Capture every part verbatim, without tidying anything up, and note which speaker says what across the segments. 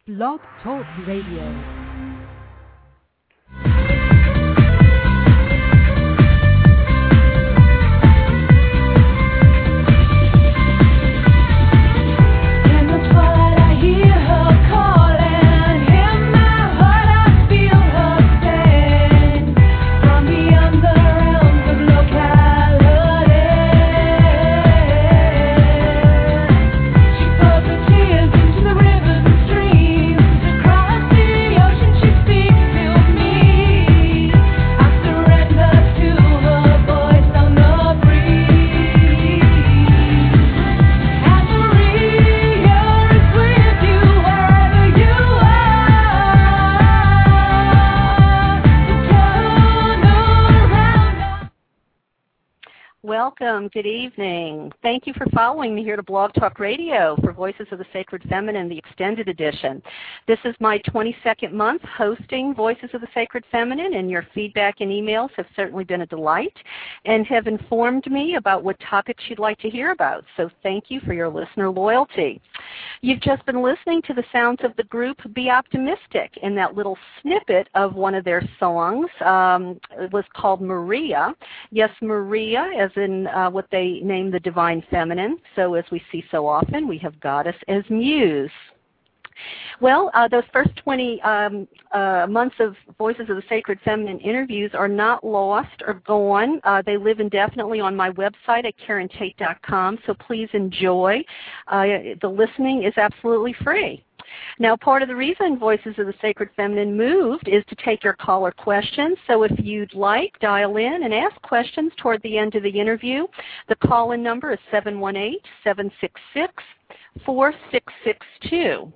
Speaker 1: Blog Talk Radio.
Speaker 2: Welcome. Good evening. Thank you for following me here to Blog Talk Radio for Voices of the Sacred Feminine, the extended edition. This is my twenty-second month hosting Voices of the Sacred Feminine, and your feedback and emails have certainly been a delight and have informed me about what topics you'd like to hear about. So thank you for your listener loyalty. You've just been listening to the sounds of the group Be Optimistic, and that little snippet of one of their songs um, it was called Maria. Yes, Maria, as in uh, what they name the Divine Feminine. So as we see so often, we have Goddess as Muse. Well, uh, those first twenty um, uh, months of Voices of the Sacred Feminine interviews are not lost or gone. Uh, they live indefinitely on my website at Karen Tate dot com, so please enjoy. Uh, the listening is absolutely free. Now, part of the reason Voices of the Sacred Feminine moved is to take your caller questions. So if you'd like, dial in and ask questions toward the end of the interview. The call-in number is seven one eight, seven six six, four six six two.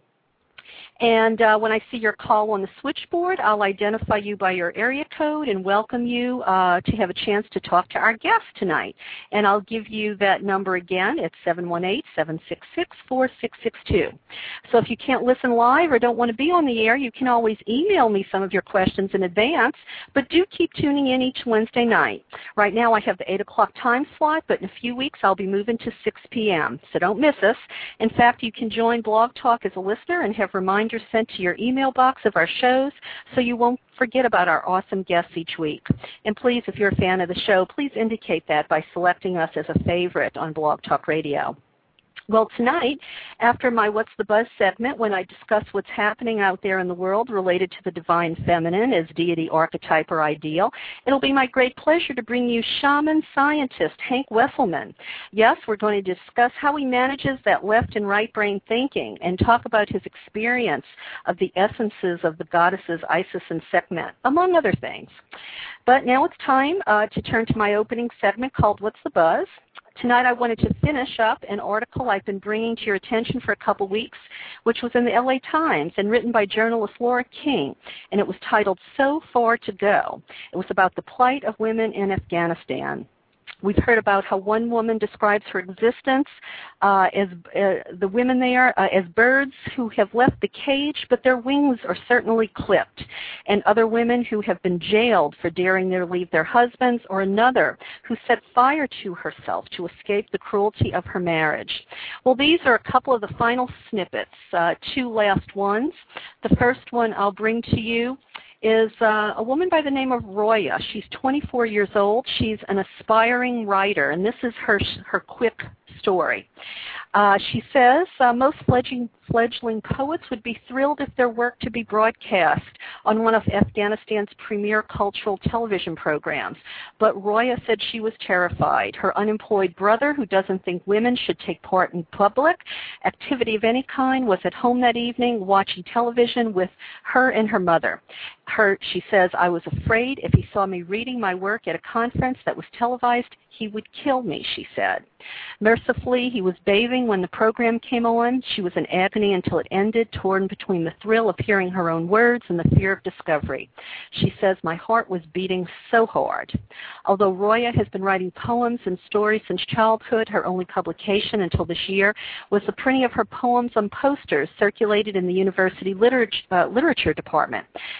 Speaker 2: And uh, when I see your call on the switchboard, I'll identify you by your area code and welcome you uh, to have a chance to talk to our guest tonight. And I'll give you that number again. It's seven one eight, seven six six, four six six two. So if you can't listen live or don't want to be on the air, you can always email me some of your questions in advance, but do keep tuning in each Wednesday night. Right now I have the eight o'clock time slot, but in a few weeks I'll be moving to six p m, so don't miss us. In fact, you can join Blog Talk as a listener and have reminders sent to your email box of our shows so you won't forget about our awesome guests each week. And please, if you're a fan of the show, please indicate that by selecting us as a favorite on Blog Talk Radio. Well, tonight, after my What's the Buzz segment, when I discuss what's happening out there in the world related to the Divine Feminine as deity, archetype, or ideal, it'll be my great pleasure to bring you shaman scientist Hank Wesselman. Yes, we're going to discuss how he manages that left and right brain thinking and talk about his experience of the essences of the goddesses Isis and Sekhmet, among other things. But now it's time uh, to turn to my opening segment called What's the Buzz? Tonight I wanted to finish up an article I've been bringing to your attention for a couple weeks, which was in the L A Times and written by journalist Laura King, and it was titled So Far to Go. It was about the plight of women in Afghanistan. We've heard about how one woman describes her existence uh, as uh, the women there uh, as birds who have left the cage, but their wings are certainly clipped, and other women who have been jailed for daring to leave their husbands, or another who set fire to herself to escape the cruelty of her marriage. Well, these are a couple of the final snippets, uh, two last ones. The first one I'll bring to you is uh, a woman by the name of Roya. She's twenty-four years old. She's an aspiring writer, and this is her, her quick story. Uh, she says uh, most fledgling, fledgling poets would be thrilled if their work to be broadcast on one of Afghanistan's premier cultural television programs. But Roya said she was terrified. Her unemployed brother, who doesn't think women should take part in public activity of any kind, was at home that evening watching television with her and her mother. Her, she says, I was afraid if he saw me reading my work at a conference that was televised, he would kill me, she said. Mercifully, he was bathing when the program came on. She was in agony until it ended, torn between the thrill of hearing her own words and the fear of discovery. She says, my heart was beating so hard. Although Roya has been writing poems and stories since childhood, her only publication until this year was the printing of her poems on posters circulated in the university literature, uh, literature department. But after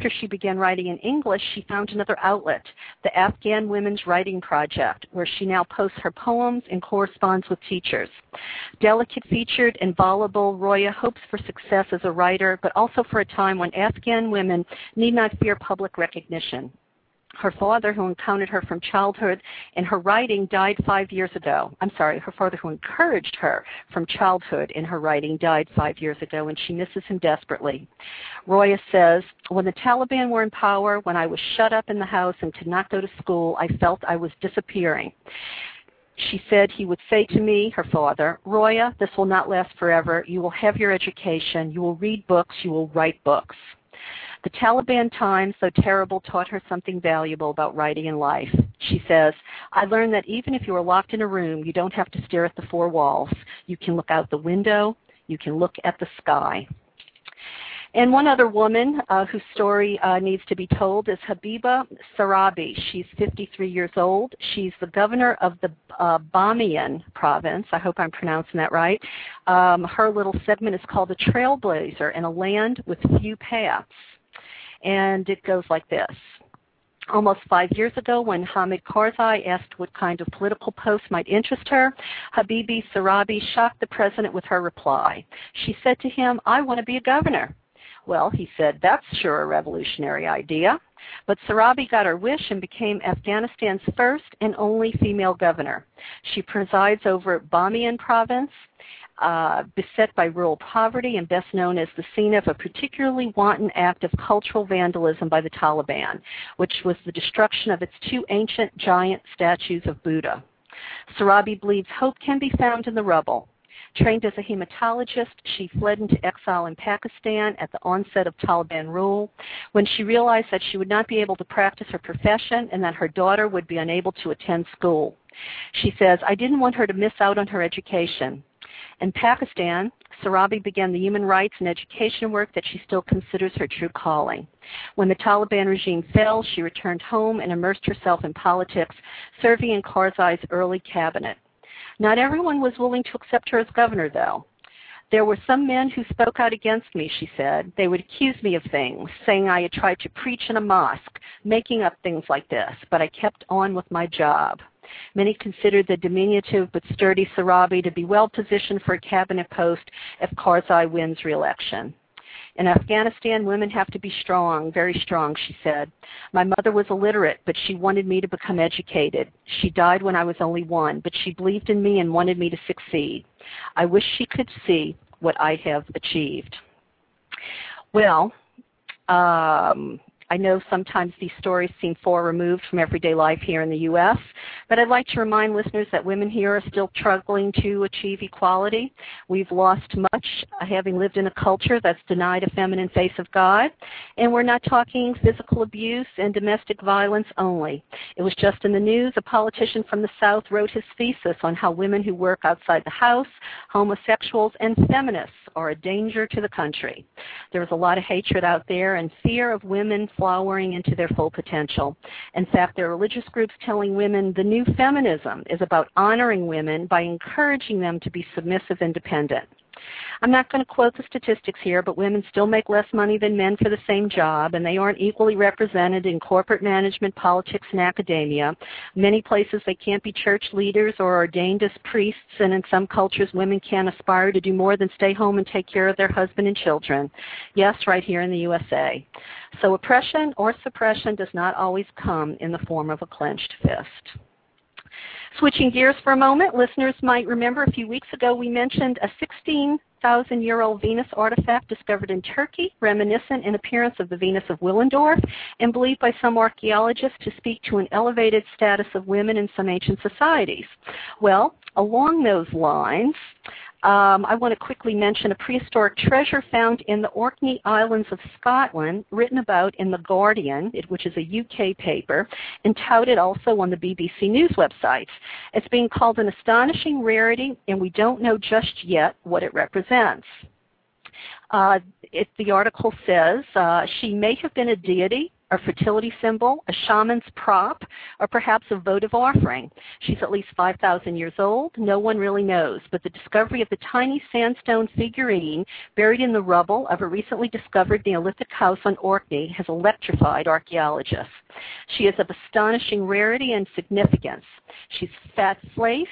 Speaker 2: after she began writing in English, she found another outlet, the Afghan Women's Writing Project, where she now posts her poems and corresponds with teachers. Delicate-featured and voluble, Roya hopes for success as a writer, but also for a time when Afghan women need not fear public recognition. Her father, who encountered her from childhood in her writing, died five years ago. I'm sorry, her father, who encouraged her from childhood in her writing, died five years ago, and she misses him desperately. Roya says, when the Taliban were in power, when I was shut up in the house and could not go to school, I felt I was disappearing. She said he would say to me, her father, Roya, this will not last forever. You will have your education. You will read books. You will write books. The Taliban times, though terrible, taught her something valuable about writing and life. She says, I learned that even if you are locked in a room, you don't have to stare at the four walls. You can look out the window. You can look at the sky. And one other woman uh, whose story uh, needs to be told is Habiba Sarabi. She's fifty-three years old. She's the governor of the uh, Bamiyan province. I hope I'm pronouncing that right. Um, her little segment is called A Trailblazer in a Land with Few Paths. And it goes like this. Almost five years ago, when Hamid Karzai asked what kind of political post might interest her, Habibi Sarabi shocked the president with her reply. She said to him, I want to be a governor. Well, he said, that's sure a revolutionary idea. But Sarabi got her wish and became Afghanistan's first and only female governor. She presides over Bamiyan province, uh, beset by rural poverty and best known as the scene of a particularly wanton act of cultural vandalism by the Taliban, which was the destruction of its two ancient giant statues of Buddha. Sarabi believes hope can be found in the rubble. Trained as a hematologist, she fled into exile in Pakistan at the onset of Taliban rule when she realized that she would not be able to practice her profession and that her daughter would be unable to attend school. She says, I didn't want her to miss out on her education. In Pakistan, Sarabi began the human rights and education work that she still considers her true calling. When the Taliban regime fell, she returned home and immersed herself in politics, serving in Karzai's early cabinet. Not everyone was willing to accept her as governor, though. There were some men who spoke out against me, she said. They would accuse me of things, saying I had tried to preach in a mosque, making up things like this, but I kept on with my job. Many considered the diminutive but sturdy Sarabi to be well positioned for a cabinet post if Karzai wins re-election. In Afghanistan, women have to be strong, very strong, she said. My mother was illiterate, but she wanted me to become educated. She died when I was only one, but she believed in me and wanted me to succeed. I wish she could see what I have achieved. Well, um, I know sometimes these stories seem far removed from everyday life here in the U S, but I'd like to remind listeners that women here are still struggling to achieve equality. We've lost much, uh, having lived in a culture that's denied a feminine face of God, and we're not talking physical abuse and domestic violence only. It was just in the news, a politician from the South wrote his thesis on how women who work outside the house, homosexuals, and feminists are a danger to the country. There's a lot of hatred out there and fear of women flowering into their full potential. In fact, there are religious groups telling women the new feminism is about honoring women by encouraging them to be submissive and dependent. I'm not going to quote the statistics here, but women still make less money than men for the same job, and they aren't equally represented in corporate management, politics, and academia. Many places they can't be church leaders or ordained as priests, and in some cultures women can't aspire to do more than stay home and take care of their husband and children. Yes, right here in the U S A. So oppression or suppression does not always come in the form of a clenched fist. Switching gears for a moment, listeners might remember a few weeks ago we mentioned a sixteen thousand year old Venus artifact discovered in Turkey, reminiscent in appearance of the Venus of Willendorf, and believed by some archaeologists to speak to an elevated status of women in some ancient societies. Well, along those lines, Um, I want to quickly mention a prehistoric treasure found in the Orkney Islands of Scotland, written about in The Guardian, which is a U K paper, and touted also on the B B C News website. It's being called an astonishing rarity, and we don't know just yet what it represents. Uh, it, the article says uh, she may have been a deity a fertility symbol, a shaman's prop, or perhaps a votive offering. She's at least five thousand years old. No one really knows, but the discovery of the tiny sandstone figurine buried in the rubble of a recently discovered Neolithic house on Orkney has electrified archaeologists. She is of astonishing rarity and significance. She's fat-faced,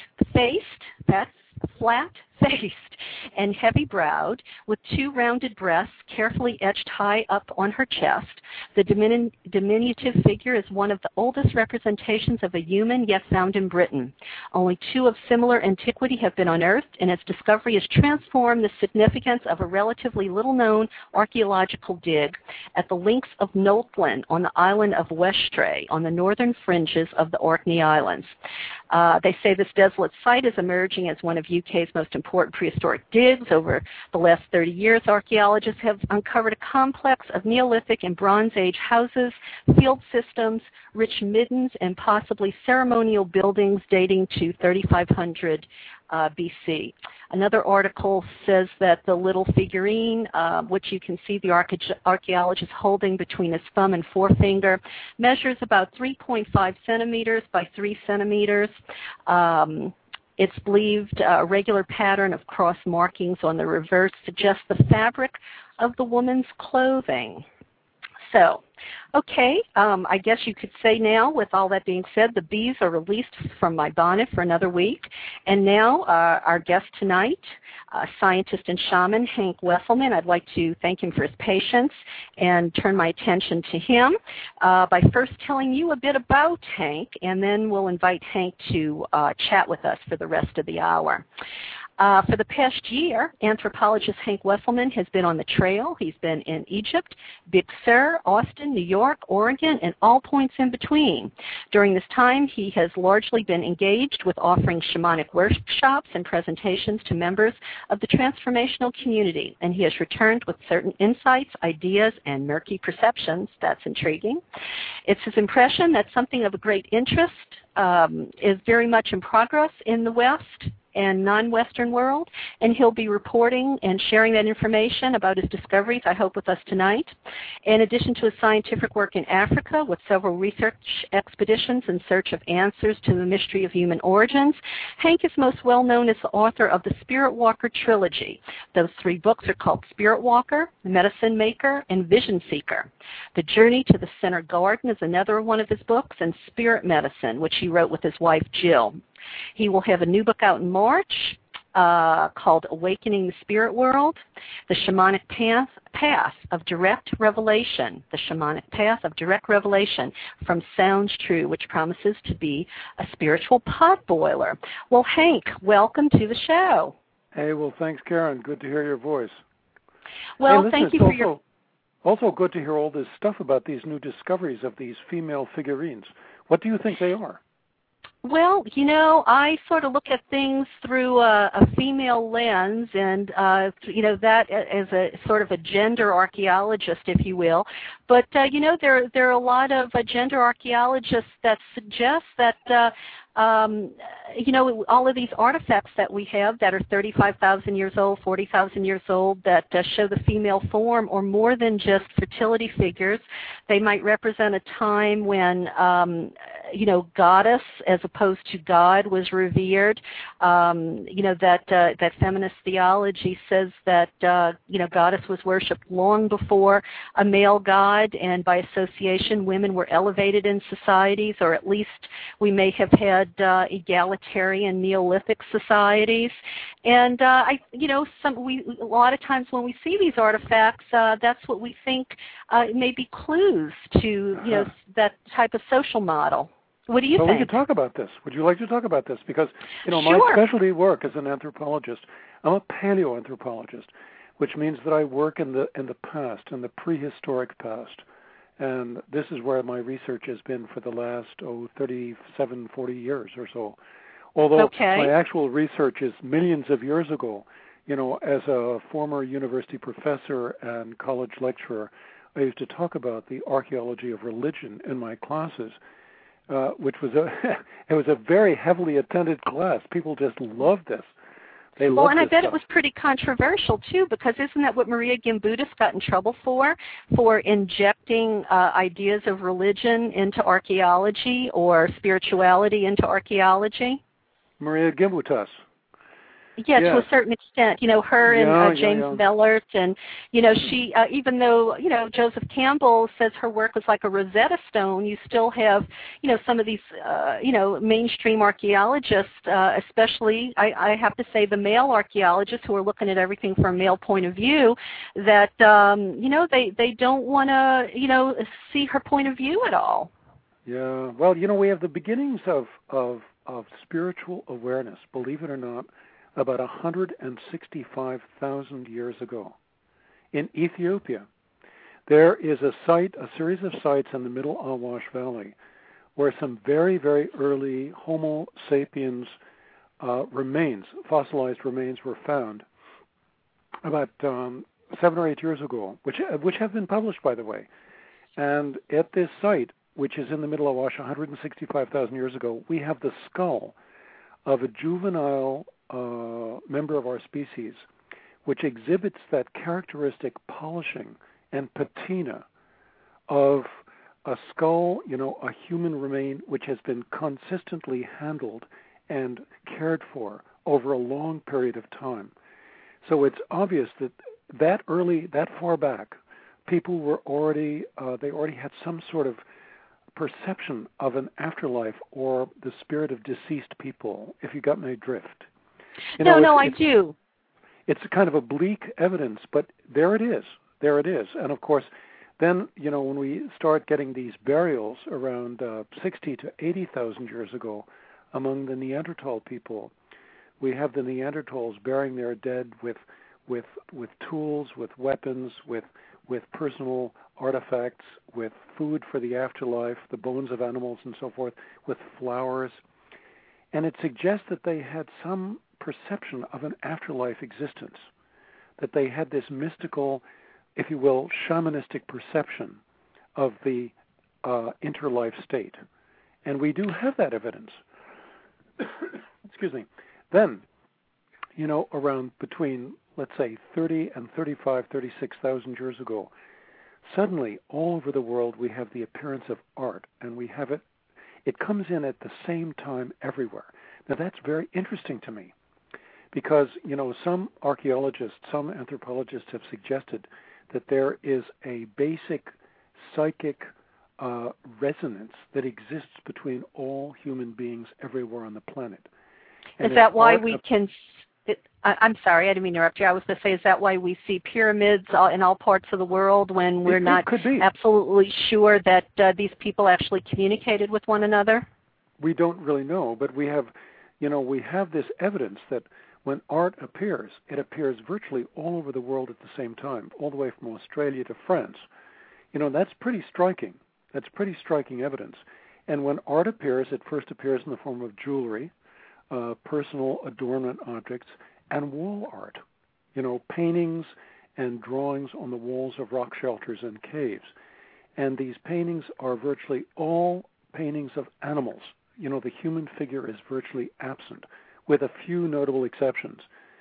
Speaker 2: fat, flat-faced, and heavy-browed, with two rounded breasts carefully etched high up on her chest. The diminu- diminutive figure is one of the oldest representations of a human yet found in Britain. Only two of similar antiquity have been unearthed, and its discovery has transformed the significance of a relatively little-known archaeological dig at the links of Noltland on the island of Westray on the northern fringes of the Orkney Islands. Uh, they say this desolate site is emerging as one of U K's most important prehistoric digs. Over the last thirty years, archaeologists have uncovered a complex of Neolithic and Bronze Age houses, field systems, rich middens, and possibly ceremonial buildings dating to thirty-five hundred uh, B C. Another article says that the little figurine, uh, which you can see the arche- archaeologist holding between his thumb and forefinger, measures about three point five centimeters by three centimeters. Um, It's believed a regular pattern of cross markings on the reverse suggests the fabric of the woman's clothing. So, okay, um, I guess you could say now, with all that being said, the bees are released from my bonnet for another week. And now uh, our guest tonight, uh, scientist and shaman Hank Wesselman. I'd like to thank him for his patience and turn my attention to him uh, by first telling you a bit about Hank, and then we'll invite Hank to uh, chat with us for the rest of the hour. Uh, for the past year, anthropologist Hank Wesselman has been on the trail. He's been in Egypt, Big Sur, Austin, New York, Oregon, and all points in between. During this time, he has largely been engaged with offering shamanic workshops and presentations to members of the transformational community, and he has returned with certain insights, ideas, and murky perceptions. That's intriguing. It's his impression that something of a great interest um, is very much in progress in the West and non-Western world, and he'll be reporting and sharing that information about his discoveries, I hope, with us tonight. In addition to his scientific work in Africa with several research expeditions in search of answers to the mystery of human origins, Hank is most well known as the author of the Spirit Walker trilogy. Those three books are called Spirit Walker, Medicine Maker, and Vision Seeker. The Journey to the Center Garden is another one of his books, and Spirit Medicine, which he wrote with his wife Jill. He will have a new book out in March uh, called Awakening the Spirit World, The Shamanic Path, Path of Direct Revelation, The Shamanic Path of Direct Revelation from Sounds True, which promises to be a spiritual pot boiler. Well, Hank, welcome to the show.
Speaker 3: Hey, well, thanks, Karen. Good to hear your voice.
Speaker 2: Well,
Speaker 3: hey, listen,
Speaker 2: thank you
Speaker 3: for
Speaker 2: also,
Speaker 3: your... Also good to hear all this stuff about these new discoveries of these female figurines. What do you think they are?
Speaker 2: Well, you know, I sort of look at things through a, a female lens, and, uh, you know, that as a sort of a gender archaeologist, if you will. But, uh, you know, there, there are a lot of uh, gender archaeologists that suggest that, uh, um, you know, all of these artifacts that we have that are thirty-five thousand years old, forty thousand years old, that uh, show the female form, or more than just fertility figures. They might represent a time when, um, you know, goddess as opposed to God was revered. Um, you know, that uh, that feminist theology says that, uh, you know, goddess was worshipped long before a male god, and by association, women were elevated in societies, or at least we may have had uh, egalitarian Neolithic societies. And uh, I, you know, some we a lot of times when we see these artifacts, uh, that's what we think uh, may be clues to, you know, that type of social model. What do you
Speaker 3: well,
Speaker 2: think?
Speaker 3: We could talk about this. Would you like to talk about this? Because, you know,
Speaker 2: sure.
Speaker 3: my specialty work as an anthropologist, I'm a paleoanthropologist, which means that I work in the in the past, in the prehistoric past. And this is where my research has been for the last, oh, thirty-seven, forty years or so. Although
Speaker 2: okay.
Speaker 3: my actual research is millions of years ago. You know, as a former university professor and college lecturer, I used to talk about the archaeology of religion in my classes. Uh, which was a it was a very heavily attended class. People just loved this. They
Speaker 2: well,
Speaker 3: love
Speaker 2: and I
Speaker 3: this
Speaker 2: bet
Speaker 3: stuff.
Speaker 2: it was pretty controversial, too, because isn't that what Maria Gimbutas got in trouble for, for injecting uh, ideas of religion into archaeology or spirituality into archaeology?
Speaker 3: Maria Gimbutas.
Speaker 2: Yeah,
Speaker 3: yes.
Speaker 2: to a certain extent. You know, her and
Speaker 3: yeah,
Speaker 2: uh,
Speaker 3: yeah,
Speaker 2: James
Speaker 3: yeah.
Speaker 2: Mellert, and, you know, she, uh, even though, you know, Joseph Campbell says her work was like a Rosetta Stone, you still have, you know, some of these, uh, you know, mainstream archaeologists, uh, especially, I, I have to say, the male archaeologists who are looking at everything from a male point of view, that, um, you know, they, they don't want to, you know, see her point of view at all.
Speaker 3: Yeah, well, you know, we have the beginnings of, of, of spiritual awareness, believe it or not, about one hundred sixty-five thousand years ago in Ethiopia. There is a site, a series of sites in the Middle Awash Valley where some very, very early Homo sapiens uh, remains, fossilized remains, were found about um, seven or eight years ago, which, which have been published, by the way. And at this site, which is in the Middle Awash one hundred sixty-five thousand years ago, we have the skull of a juvenile uh, member of our species, which exhibits that characteristic polishing and patina of a skull, you know, a human remain which has been consistently handled and cared for over a long period of time. So it's obvious that that early, that far back, people were already, uh, they already had some sort of perception of an afterlife or the spirit of deceased people, if you got my drift. You
Speaker 2: no,
Speaker 3: know,
Speaker 2: no, I
Speaker 3: it's,
Speaker 2: do.
Speaker 3: It's a kind of a bleak evidence, but there it is. There it is. And of course, then, you know, when we start getting these burials around uh, sixty to eighty thousand years ago among the Neanderthal people, we have the Neanderthals burying their dead with with with tools, with weapons, with with personal artifacts, with food for the afterlife, the bones of animals and so forth, with flowers. And it suggests that they had some perception of an afterlife existence, that they had this mystical, if you will, shamanistic perception of the uh, interlife state. And we do have that evidence. Excuse me. Then, you know, around between, let's say, thirty and thirty-five, thirty-six thousand years ago, suddenly all over the world we have the appearance of art, and we have it, it comes in at the same time everywhere. Now that's very interesting to me because, you know, some archaeologists, some anthropologists have suggested that there is a basic psychic uh, resonance that exists between all human beings everywhere on the planet. And
Speaker 2: is that why
Speaker 3: art
Speaker 2: we
Speaker 3: of,
Speaker 2: can... It, I, I'm sorry, I didn't mean to interrupt you. I was going to say, is that why we see pyramids all, in all parts of the world when we're
Speaker 3: it,
Speaker 2: not
Speaker 3: it could be.
Speaker 2: absolutely sure that uh, these people actually communicated with one another?
Speaker 3: We don't really know, but we have, you know, we have this evidence that when art appears, it appears virtually all over the world at the same time, all the way from Australia to France. You know, that's pretty striking. That's pretty striking evidence. And when art appears, it first appears in the form of jewelry, uh, personal adornment objects, and wall art. You know, paintings and drawings on the walls of rock shelters and caves. And these paintings are virtually all paintings of animals. You know, the human figure is virtually absent, with a few notable exceptions.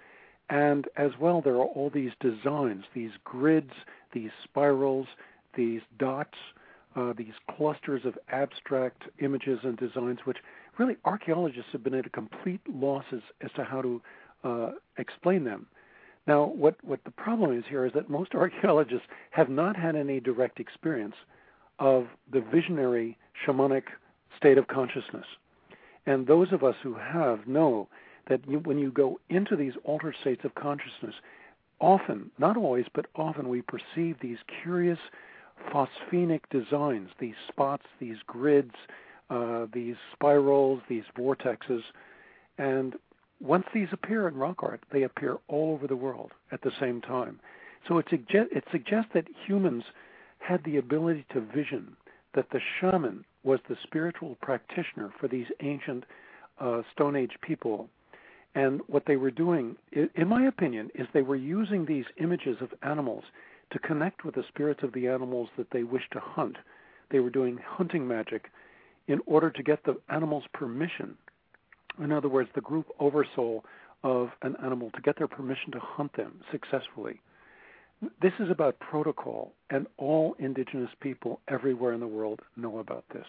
Speaker 3: And as well, there are all these designs, these grids, these spirals, these dots, uh, these clusters of abstract images and designs, which really archaeologists have been at a complete loss as, as to how to uh, explain them. Now, what, what the problem is here is that most archaeologists have not had any direct experience of the visionary shamanic state of consciousness. And those of us who have know that you, when you go into these altered states of consciousness, often, not always, but often we perceive these curious phosphenic designs, these spots, these grids, uh, these spirals, these vortexes. And once these appear in rock art, they appear all over the world at the same time. So it, suggest, it suggests that humans had the ability to vision, that the shaman was the spiritual practitioner for these ancient uh, Stone Age people. And what they were doing, in my opinion, is they were using these images of animals to connect with the spirits of the animals that they wished to hunt. They were doing hunting magic in order to get the animals' permission. In other words, the group oversoul of an animal to get their permission to hunt them successfully. This is about protocol, and all indigenous people everywhere in the world know about this.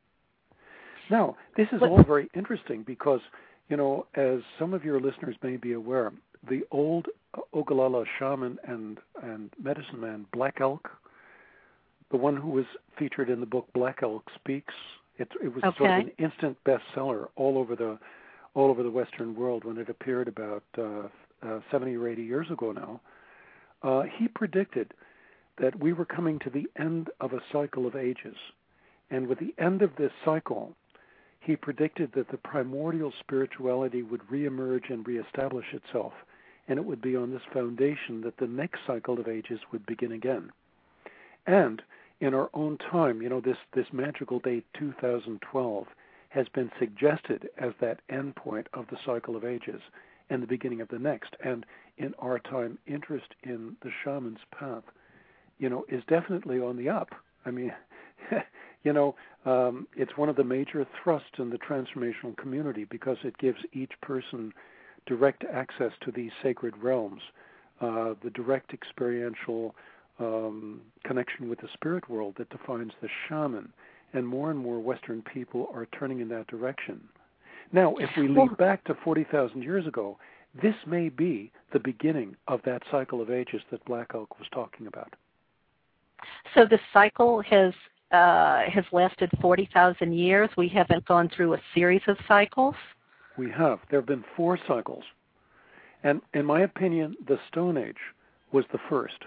Speaker 3: Now, this is all very interesting because, you know, as some of your listeners may be aware, the old Ogallala shaman and, and medicine man, Black Elk, the one who was featured in the book Black Elk Speaks, it, it was
Speaker 2: okay.
Speaker 3: sort of an instant bestseller all over the all over the Western world when it appeared about uh, uh, seventy or eighty years ago now. Uh, he predicted that we were coming to the end of a cycle of ages. And with the end of this cycle, he predicted that the primordial spirituality would reemerge and reestablish itself, and it would be on this foundation that the next cycle of ages would begin again. And in our own time, you know, this, this magical date two thousand twelve has been suggested as that end point of the cycle of ages and the beginning of the next. And in our time, interest in the shaman's path, you know, is definitely on the up. I mean, you know, um, it's one of the major thrusts in the transformational community because it gives each person direct access to these sacred realms, uh, the direct experiential um, connection with the spirit world that defines the shaman. And more and more Western people are turning in that direction. Now, if we leap back to forty thousand years ago, this may be the beginning of that cycle of ages that Black Elk was talking about.
Speaker 2: So the cycle has uh, has lasted forty thousand years. We haven't gone through a series of cycles?
Speaker 3: We have. There have been four cycles. And in my opinion, the Stone Age was the first.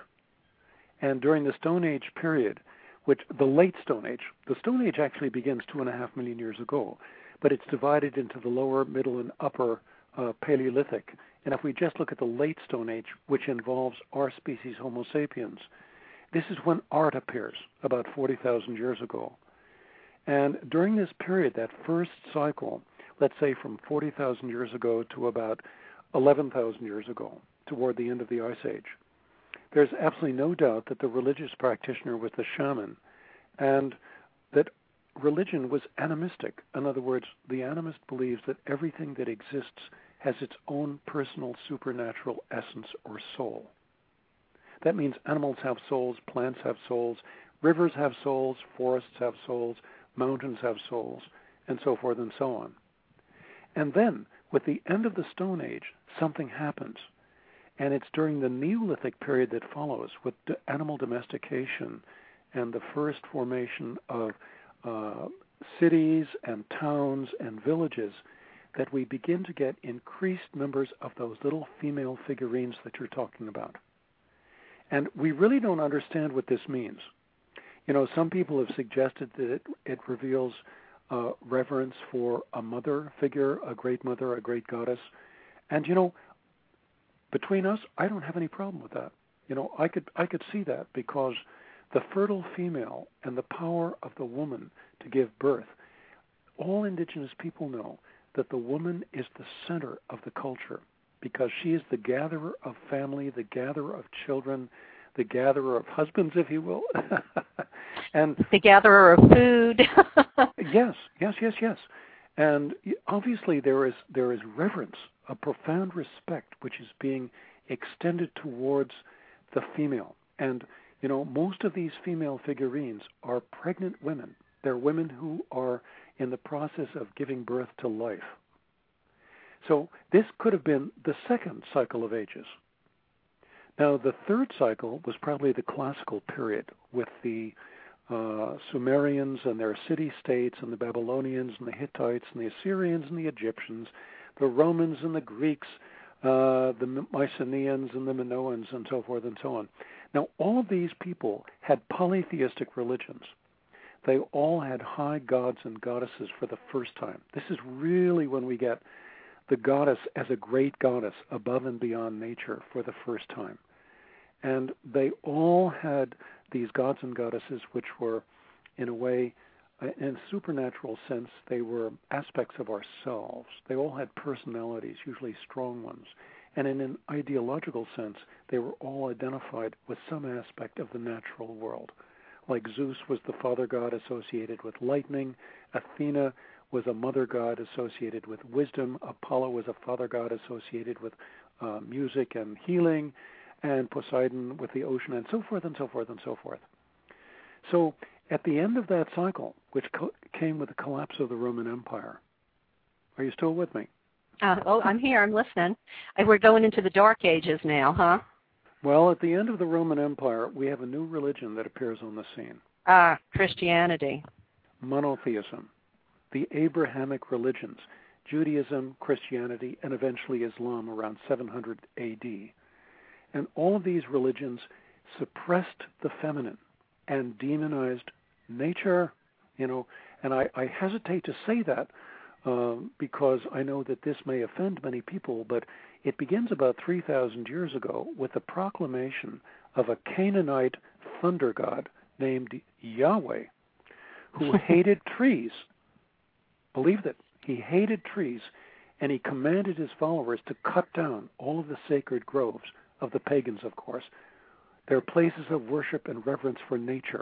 Speaker 3: And during the Stone Age period, which the late Stone Age, the Stone Age actually begins two and a half million years ago, but it's divided into the lower, middle, and upper uh, Paleolithic. And if we just look at the late Stone Age, which involves our species, Homo sapiens, this is when art appears, about forty thousand years ago. And during this period, that first cycle, let's say from forty thousand years ago to about eleven thousand years ago, toward the end of the Ice Age, there's absolutely no doubt that the religious practitioner was the shaman, and that religion was animistic. In other words, the animist believes that everything that exists has its own personal supernatural essence or soul. That means animals have souls, plants have souls, rivers have souls, forests have souls, mountains have souls, and so forth and so on. And then, with the end of the Stone Age, something happens. And it's during the Neolithic period that follows, with animal domestication and the first formation of uh, cities and towns and villages, that we begin to get increased numbers of those little female figurines that you're talking about. And we really don't understand what this means. You know, some people have suggested that it, it reveals uh, reverence for a mother figure, a great mother, a great goddess. And, you know, between us, I don't have any problem with that. You know, I could I could see that because the fertile female and the power of the woman to give birth, all indigenous people know that the woman is the center of the culture because she is the gatherer of family, the gatherer of children, the gatherer of husbands, if you will. And
Speaker 2: the gatherer of food.
Speaker 3: yes, yes, yes, yes. And obviously there is there is reverence, a profound respect, which is being extended towards the female. And, you know, most of these female figurines are pregnant women. They're women who are in the process of giving birth to life. So this could have been the second cycle of ages. Now, the third cycle was probably the classical period with the uh, Sumerians and their city-states and the Babylonians and the Hittites and the Assyrians and the Egyptians, the Romans and the Greeks, uh, the Mycenaeans and the Minoans and so forth and so on. Now, all of these people had polytheistic religions. They all had high gods and goddesses for the first time. This is really when we get the goddess as a great goddess above and beyond nature for the first time. And they all had these gods and goddesses which were, in a way, in a supernatural sense, they were aspects of ourselves. They all had personalities, usually strong ones. And in an ideological sense, they were all identified with some aspect of the natural world. Like Zeus was the father god associated with lightning, Athena was a mother god associated with wisdom. Apollo was a father god associated with uh, music and healing, and Poseidon with the ocean, and so forth and so forth and so forth. So at the end of that cycle, which co- came with the collapse of the Roman Empire, are you still with me?
Speaker 2: Uh, oh, I'm here. I'm listening. We're going into the Dark Ages now, huh?
Speaker 3: Well, at the end of the Roman Empire, we have a new religion that appears on the scene.
Speaker 2: Ah, Christianity.
Speaker 3: Monotheism. The Abrahamic religions, Judaism, Christianity, and eventually Islam around seven hundred A D. And all of these religions suppressed the feminine and demonized nature, you know, and I, I hesitate to say that um, because I know that this may offend many people, but it begins about three thousand years ago with the proclamation of a Canaanite thunder god named Yahweh, who hated trees. Believe that. He hated trees, and he commanded his followers to cut down all of the sacred groves of the pagans, of course. They're places of worship and reverence for nature.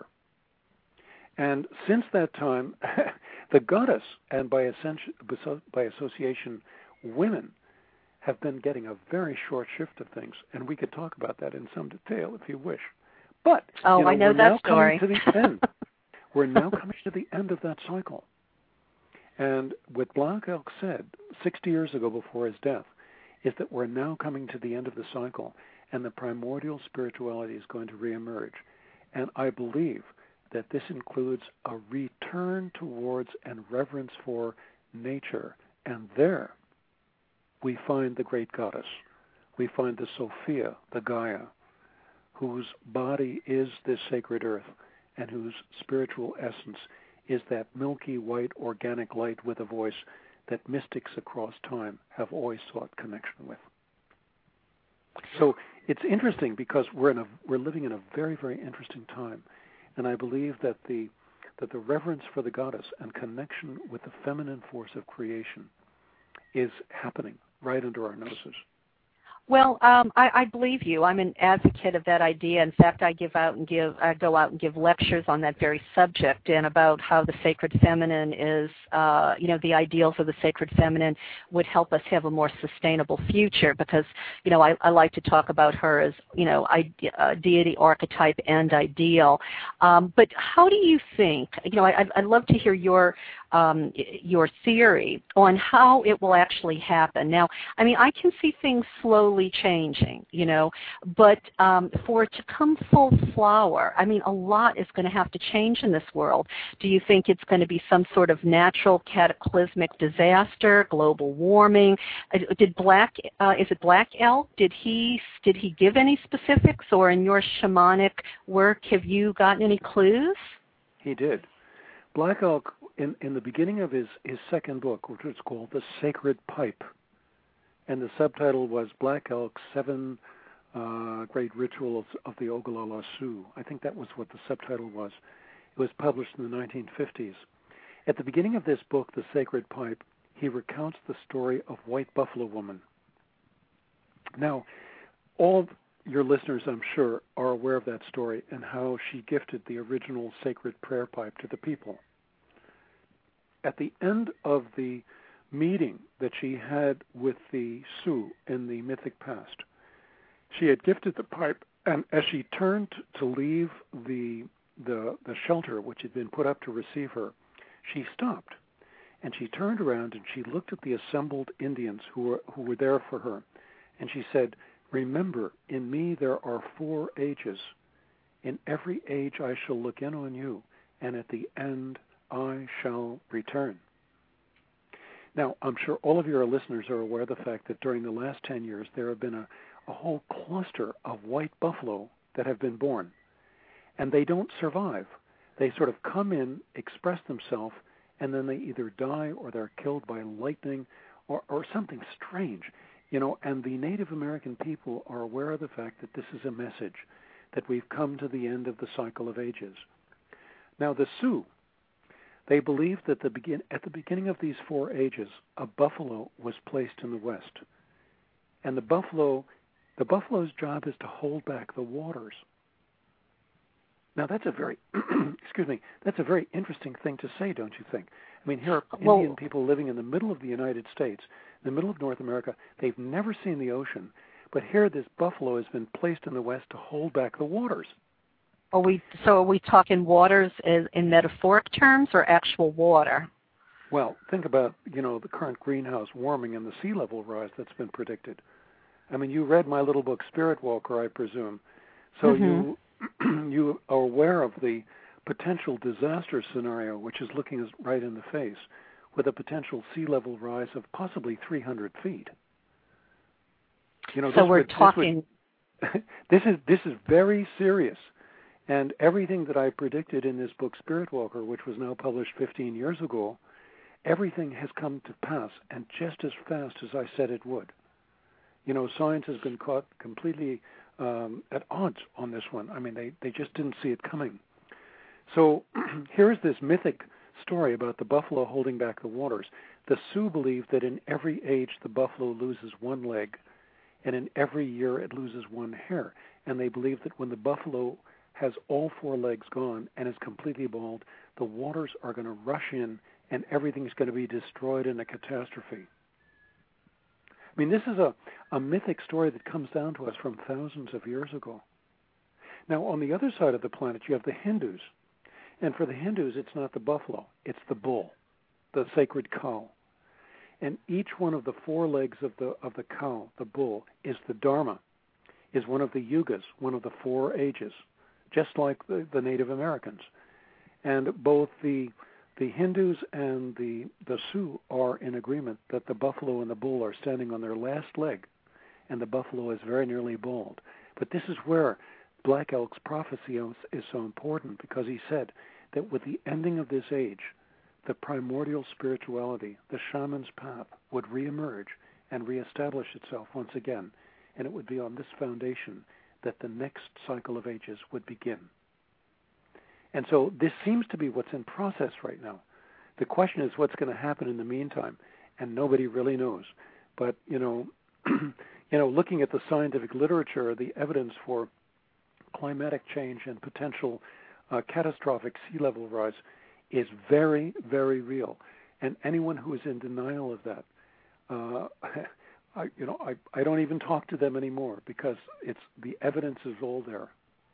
Speaker 3: And since that time, the goddess, and by, by association, women, have been getting a very short shift of things, and we could talk about that in some detail if you wish. But
Speaker 2: oh,
Speaker 3: you know,
Speaker 2: I know
Speaker 3: we're
Speaker 2: that
Speaker 3: now
Speaker 2: story.
Speaker 3: coming to the end. We're now coming to the end of that cycle. And what Black Elk said sixty years ago before his death is that we're now coming to the end of the cycle, and the primordial spirituality is going to reemerge. And I believe that this includes a return towards and reverence for nature. And there we find the great goddess. We find the Sophia, the Gaia, whose body is this sacred earth and whose spiritual essence is that milky white organic light with a voice that mystics across time have always sought connection with. So it's interesting because we're in a we're living in a very, very interesting time, and I believe that the that the reverence for the goddess and connection with the feminine force of creation is happening right under our noses.
Speaker 2: Well, um, I, I believe you. I'm an advocate of that idea. In fact, I give out and give, I go out and give lectures on that very subject and about how the sacred feminine is, uh, you know, the ideals of the sacred feminine would help us have a more sustainable future. Because, you know, I, I like to talk about her as, you know, I, uh, deity, archetype, and ideal. Um, but how do you think? You know, I, I'd love to hear your um, your theory on how it will actually happen. Now, I mean, I can see things slowly changing, you know, but um, for it to come full flower, I mean, a lot is going to have to change in this world. Do you think it's going to be some sort of natural cataclysmic disaster, global warming? Did Black, uh, is it Black Elk? Did he did he give any specifics, or in your shamanic work, have you gotten any clues?
Speaker 3: He did. Black Elk, in, in the beginning of his, his second book, which was called The Sacred Pipe, and the subtitle was Black Elk's Seven uh, Great Rituals of the Ogallala Sioux. I think that was what the subtitle was. It was published in the nineteen fifties. At the beginning of this book, The Sacred Pipe, he recounts the story of White Buffalo Woman. Now, all of your listeners, I'm sure, are aware of that story and how she gifted the original sacred prayer pipe to the people. At the end of the meeting that she had with the Sioux in the mythic past, she had gifted the pipe, and as she turned to leave the the, the shelter which had been put up to receive her, she stopped, and she turned around and she looked at the assembled Indians who were who were there for her, and she said, "Remember, in me there are four ages. In every age I shall look in on you, and at the end I shall return." Now, I'm sure all of your listeners are aware of the fact that during the last ten years there have been a, a whole cluster of white buffalo that have been born, and they don't survive. They sort of come in, express themselves, and then they either die or they're killed by lightning or, or something strange. You know, and the Native American people are aware of the fact that this is a message, that we've come to the end of the cycle of ages. Now, the Sioux, they believed that the begin, at the beginning of these four ages, a buffalo was placed in the west. And the buffalo, the buffalo's job is to hold back the waters. Now that's a very, excuse me, that's a very interesting thing to say, don't you think? I mean, here are
Speaker 2: well,
Speaker 3: Indian people living in the middle of the United States, in the middle of North America. They've never seen the ocean, but here this buffalo has been placed in the West to hold back the waters.
Speaker 2: Are we, so are we talking waters in, in metaphoric terms or actual water?
Speaker 3: Well, think about, you know, the current greenhouse warming and the sea level rise that's been predicted. I mean, you read my little book, Spirit Walker, I presume. So
Speaker 2: mm-hmm.
Speaker 3: you you are aware of the potential disaster scenario, which is looking us right in the face, with a potential sea level rise of possibly three hundred feet. You know,
Speaker 2: so
Speaker 3: this
Speaker 2: we're
Speaker 3: would,
Speaker 2: talking.
Speaker 3: This, would, this is this is very serious, and everything that I predicted in this book, Spirit Walker, which was now published fifteen years ago, everything has come to pass, and just as fast as I said it would. You know, science has been caught completely um, at odds on this one. I mean, they, they just didn't see it coming. So here's this mythic story about the buffalo holding back the waters. The Sioux believe that in every age the buffalo loses one leg, and in every year it loses one hair. And they believe that when the buffalo has all four legs gone and is completely bald, the waters are going to rush in and everything's going to be destroyed in a catastrophe. I mean, this is a, a mythic story that comes down to us from thousands of years ago. Now, on the other side of the planet, you have the Hindus. And for the Hindus, it's not the buffalo, it's the bull, the sacred cow. And each one of the four legs of the of the cow, the bull, is the Dharma, is one of the yugas, one of the four ages, just like the, the Native Americans. And both the the Hindus and the, the Sioux are in agreement that the buffalo and the bull are standing on their last leg, and the buffalo is very nearly bald. But this is where Black Elk's prophecy is so important, because he said that with the ending of this age, the primordial spirituality, the shaman's path, would reemerge and reestablish itself once again, and it would be on this foundation that the next cycle of ages would begin. And so this seems to be what's in process right now. The question is what's going to happen in the meantime, and nobody really knows. But, you know, you know, looking at the scientific literature, the evidence for climatic change and potential uh, catastrophic sea level rise is very, very real. And anyone who is in denial of that, uh, I, you know, I, I don't even talk to them anymore, because it's the evidence is all there.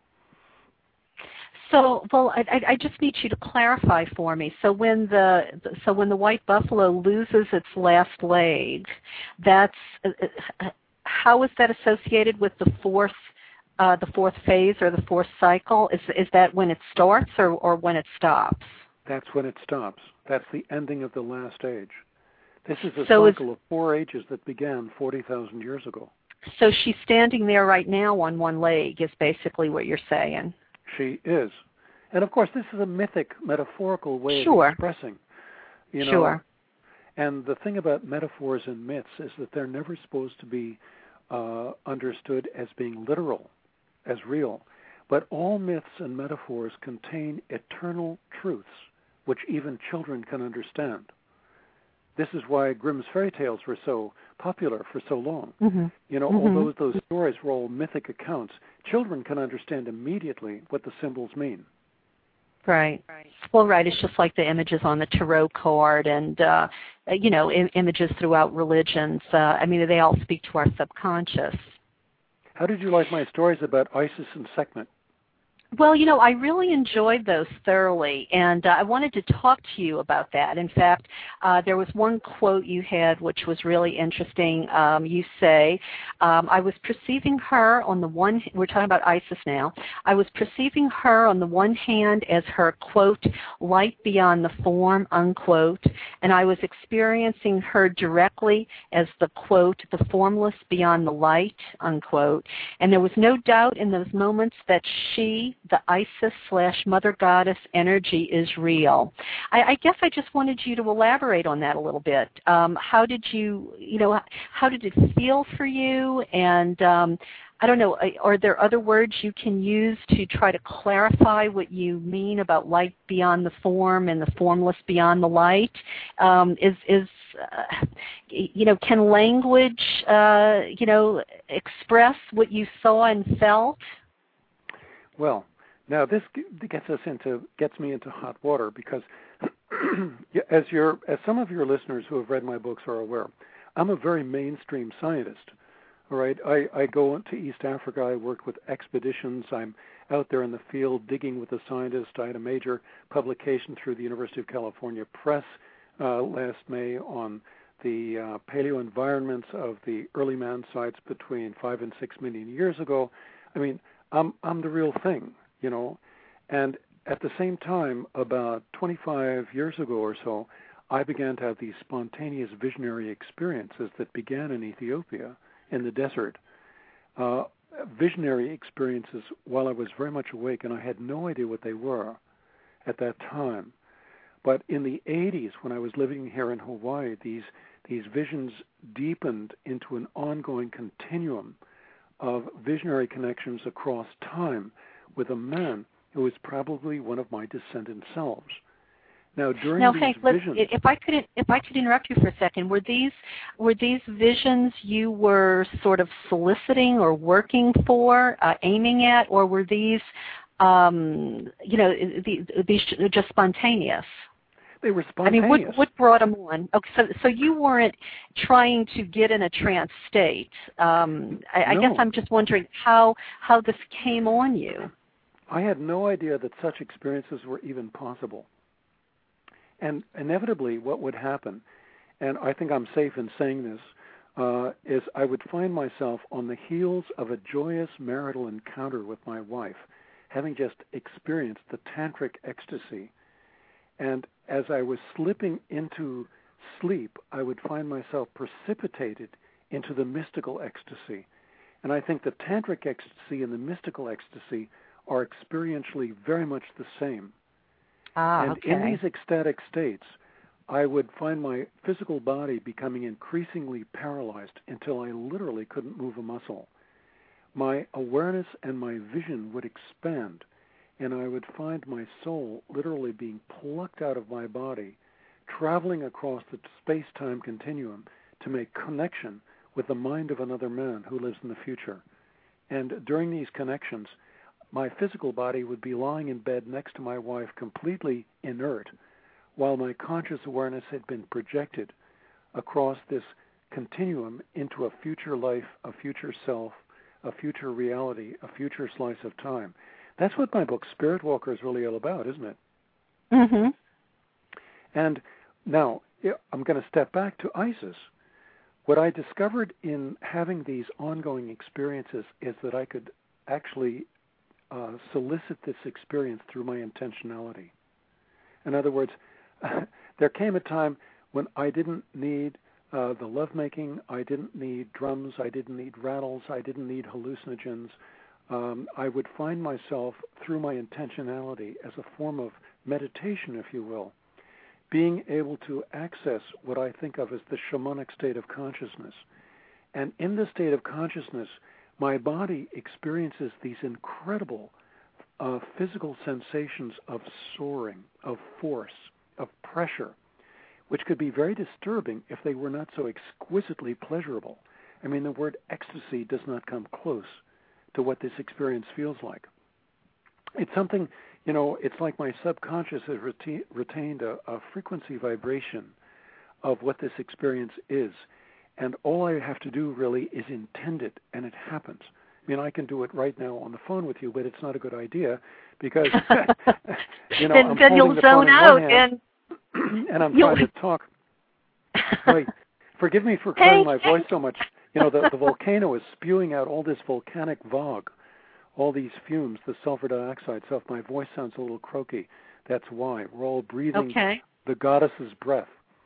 Speaker 2: So, well, I, I just need you to clarify for me. So when the so when the white buffalo loses its last leg, that's uh, how is that associated with the fourth uh, the fourth phase or the fourth cycle? Is is that when it starts or, or when it stops?
Speaker 3: That's when it stops. That's the ending of the last age. This is a
Speaker 2: so
Speaker 3: cycle of four ages that began forty thousand years ago.
Speaker 2: So she's standing there right now on one leg is basically what you're saying.
Speaker 3: She is. And, of course, this is a mythic, metaphorical way
Speaker 2: sure.
Speaker 3: of expressing. You know,
Speaker 2: sure.
Speaker 3: And the thing about metaphors and myths is that they're never supposed to be uh, understood as being literal, as real. But all myths and metaphors contain eternal truths, which even children can understand. This is why Grimm's fairy tales were so popular for so long.
Speaker 2: Mm-hmm.
Speaker 3: You know,
Speaker 2: mm-hmm.
Speaker 3: although those stories were all mythic accounts, children can understand immediately what the symbols mean.
Speaker 2: Right. right. Well, right. It's just like the images on the tarot card and, uh, you know, I- images throughout religions. Uh, I mean, they all speak to our subconscious.
Speaker 3: How did you like my stories about Isis and Sekhmet?
Speaker 2: Well, you know, I really enjoyed those thoroughly, and uh, I wanted to talk to you about that. In fact, uh, there was one quote you had which was really interesting. Um, you say, um, I was perceiving her on the one, we're talking about Isis now, I was perceiving her on the one hand as her, quote, light beyond the form, unquote, and I was experiencing her directly as the, quote, the formless beyond the light, unquote, and there was no doubt in those moments that she, the Isis slash Mother Goddess energy is real. I, I guess I just wanted you to elaborate on that a little bit. Um, how did you, you know, how did it feel for you? And um, I don't know, are there other words you can use to try to clarify what you mean about light beyond the form and the formless beyond the light? Um, is, is uh, you know, can language, uh, you know, express what you saw and felt?
Speaker 3: Well, Now this gets us into gets me into hot water because, as your as some of your listeners who have read my books are aware, I'm a very mainstream scientist. All right, I, I go to East Africa. I work with expeditions. I'm out there in the field digging with a scientist. I had a major publication through the University of California Press uh, last May on the uh, paleoenvironments of the early man sites between five and six million years ago. I mean, I'm I'm the real thing, you know. And at the same time, about twenty-five years ago or so, I began to have these spontaneous visionary experiences that began in Ethiopia in the desert. Uh, visionary experiences while I was very much awake, and I had no idea what they were at that time. But in the eighties, when I was living here in Hawaii, these these visions deepened into an ongoing continuum of visionary connections across time with a man who was probably one of my descendant selves. Now, during
Speaker 2: now,
Speaker 3: these
Speaker 2: Hank,
Speaker 3: visions,
Speaker 2: if I could, if I could interrupt you for a second, were these were these visions you were sort of soliciting or working for, uh, aiming at, or were these, um, you know, these just spontaneous?
Speaker 3: They were spontaneous.
Speaker 2: I mean, what, what brought them on? Okay, so, so you weren't trying to get in a trance state. Um, I, I
Speaker 3: no.
Speaker 2: guess I'm just wondering how how this came on you.
Speaker 3: I had no idea that such experiences were even possible. And inevitably, what would happen, and I think I'm safe in saying this, uh, is I would find myself on the heels of a joyous marital encounter with my wife, having just experienced the tantric ecstasy. And as I was slipping into sleep, I would find myself precipitated into the mystical ecstasy. And I think the tantric ecstasy and the mystical ecstasy are experientially very much the same.
Speaker 2: Ah,
Speaker 3: and
Speaker 2: okay.
Speaker 3: in these ecstatic states, I would find my physical body becoming increasingly paralyzed until I literally couldn't move a muscle. My awareness and my vision would expand, and I would find my soul literally being plucked out of my body, traveling across the space-time continuum to make connection with the mind of another man who lives in the future. And during these connections, my physical body would be lying in bed next to my wife completely inert, while my conscious awareness had been projected across this continuum into a future life, a future self, a future reality, a future slice of time. That's what my book Spirit Walker is really all about, isn't it?
Speaker 2: Mm-hmm.
Speaker 3: And now I'm going to step back to Isis. What I discovered in having these ongoing experiences is that I could actually uh, solicit this experience through my intentionality. In other words, there came a time when I didn't need uh, the lovemaking, I didn't need drums, I didn't need rattles, I didn't need hallucinogens. Um, I would find myself, through my intentionality, as a form of meditation, if you will, being able to access what I think of as the shamanic state of consciousness. And in this state of consciousness, my body experiences these incredible uh, physical sensations of soaring, of force, of pressure, which could be very disturbing if they were not so exquisitely pleasurable. I mean, the word ecstasy does not come close to what this experience feels like. It's something, you know, it's like my subconscious has reti- retained a, a frequency vibration of what this experience is. And all I have to do really is intend it, and it happens. I mean, I can do it right now on the phone with you, but it's not a good idea because, you know,
Speaker 2: then,
Speaker 3: I'm
Speaker 2: then
Speaker 3: holding
Speaker 2: you'll
Speaker 3: the
Speaker 2: zone
Speaker 3: phone in
Speaker 2: out
Speaker 3: one hand,
Speaker 2: and
Speaker 3: and I'm
Speaker 2: you'll...
Speaker 3: trying to talk. Wait, forgive me for clearing my voice so much. You know, the, the volcano is spewing out all this volcanic fog, all these fumes, the sulfur dioxide. So if my voice sounds a little croaky, that's why. We're all breathing
Speaker 2: okay.
Speaker 3: the goddess's breath.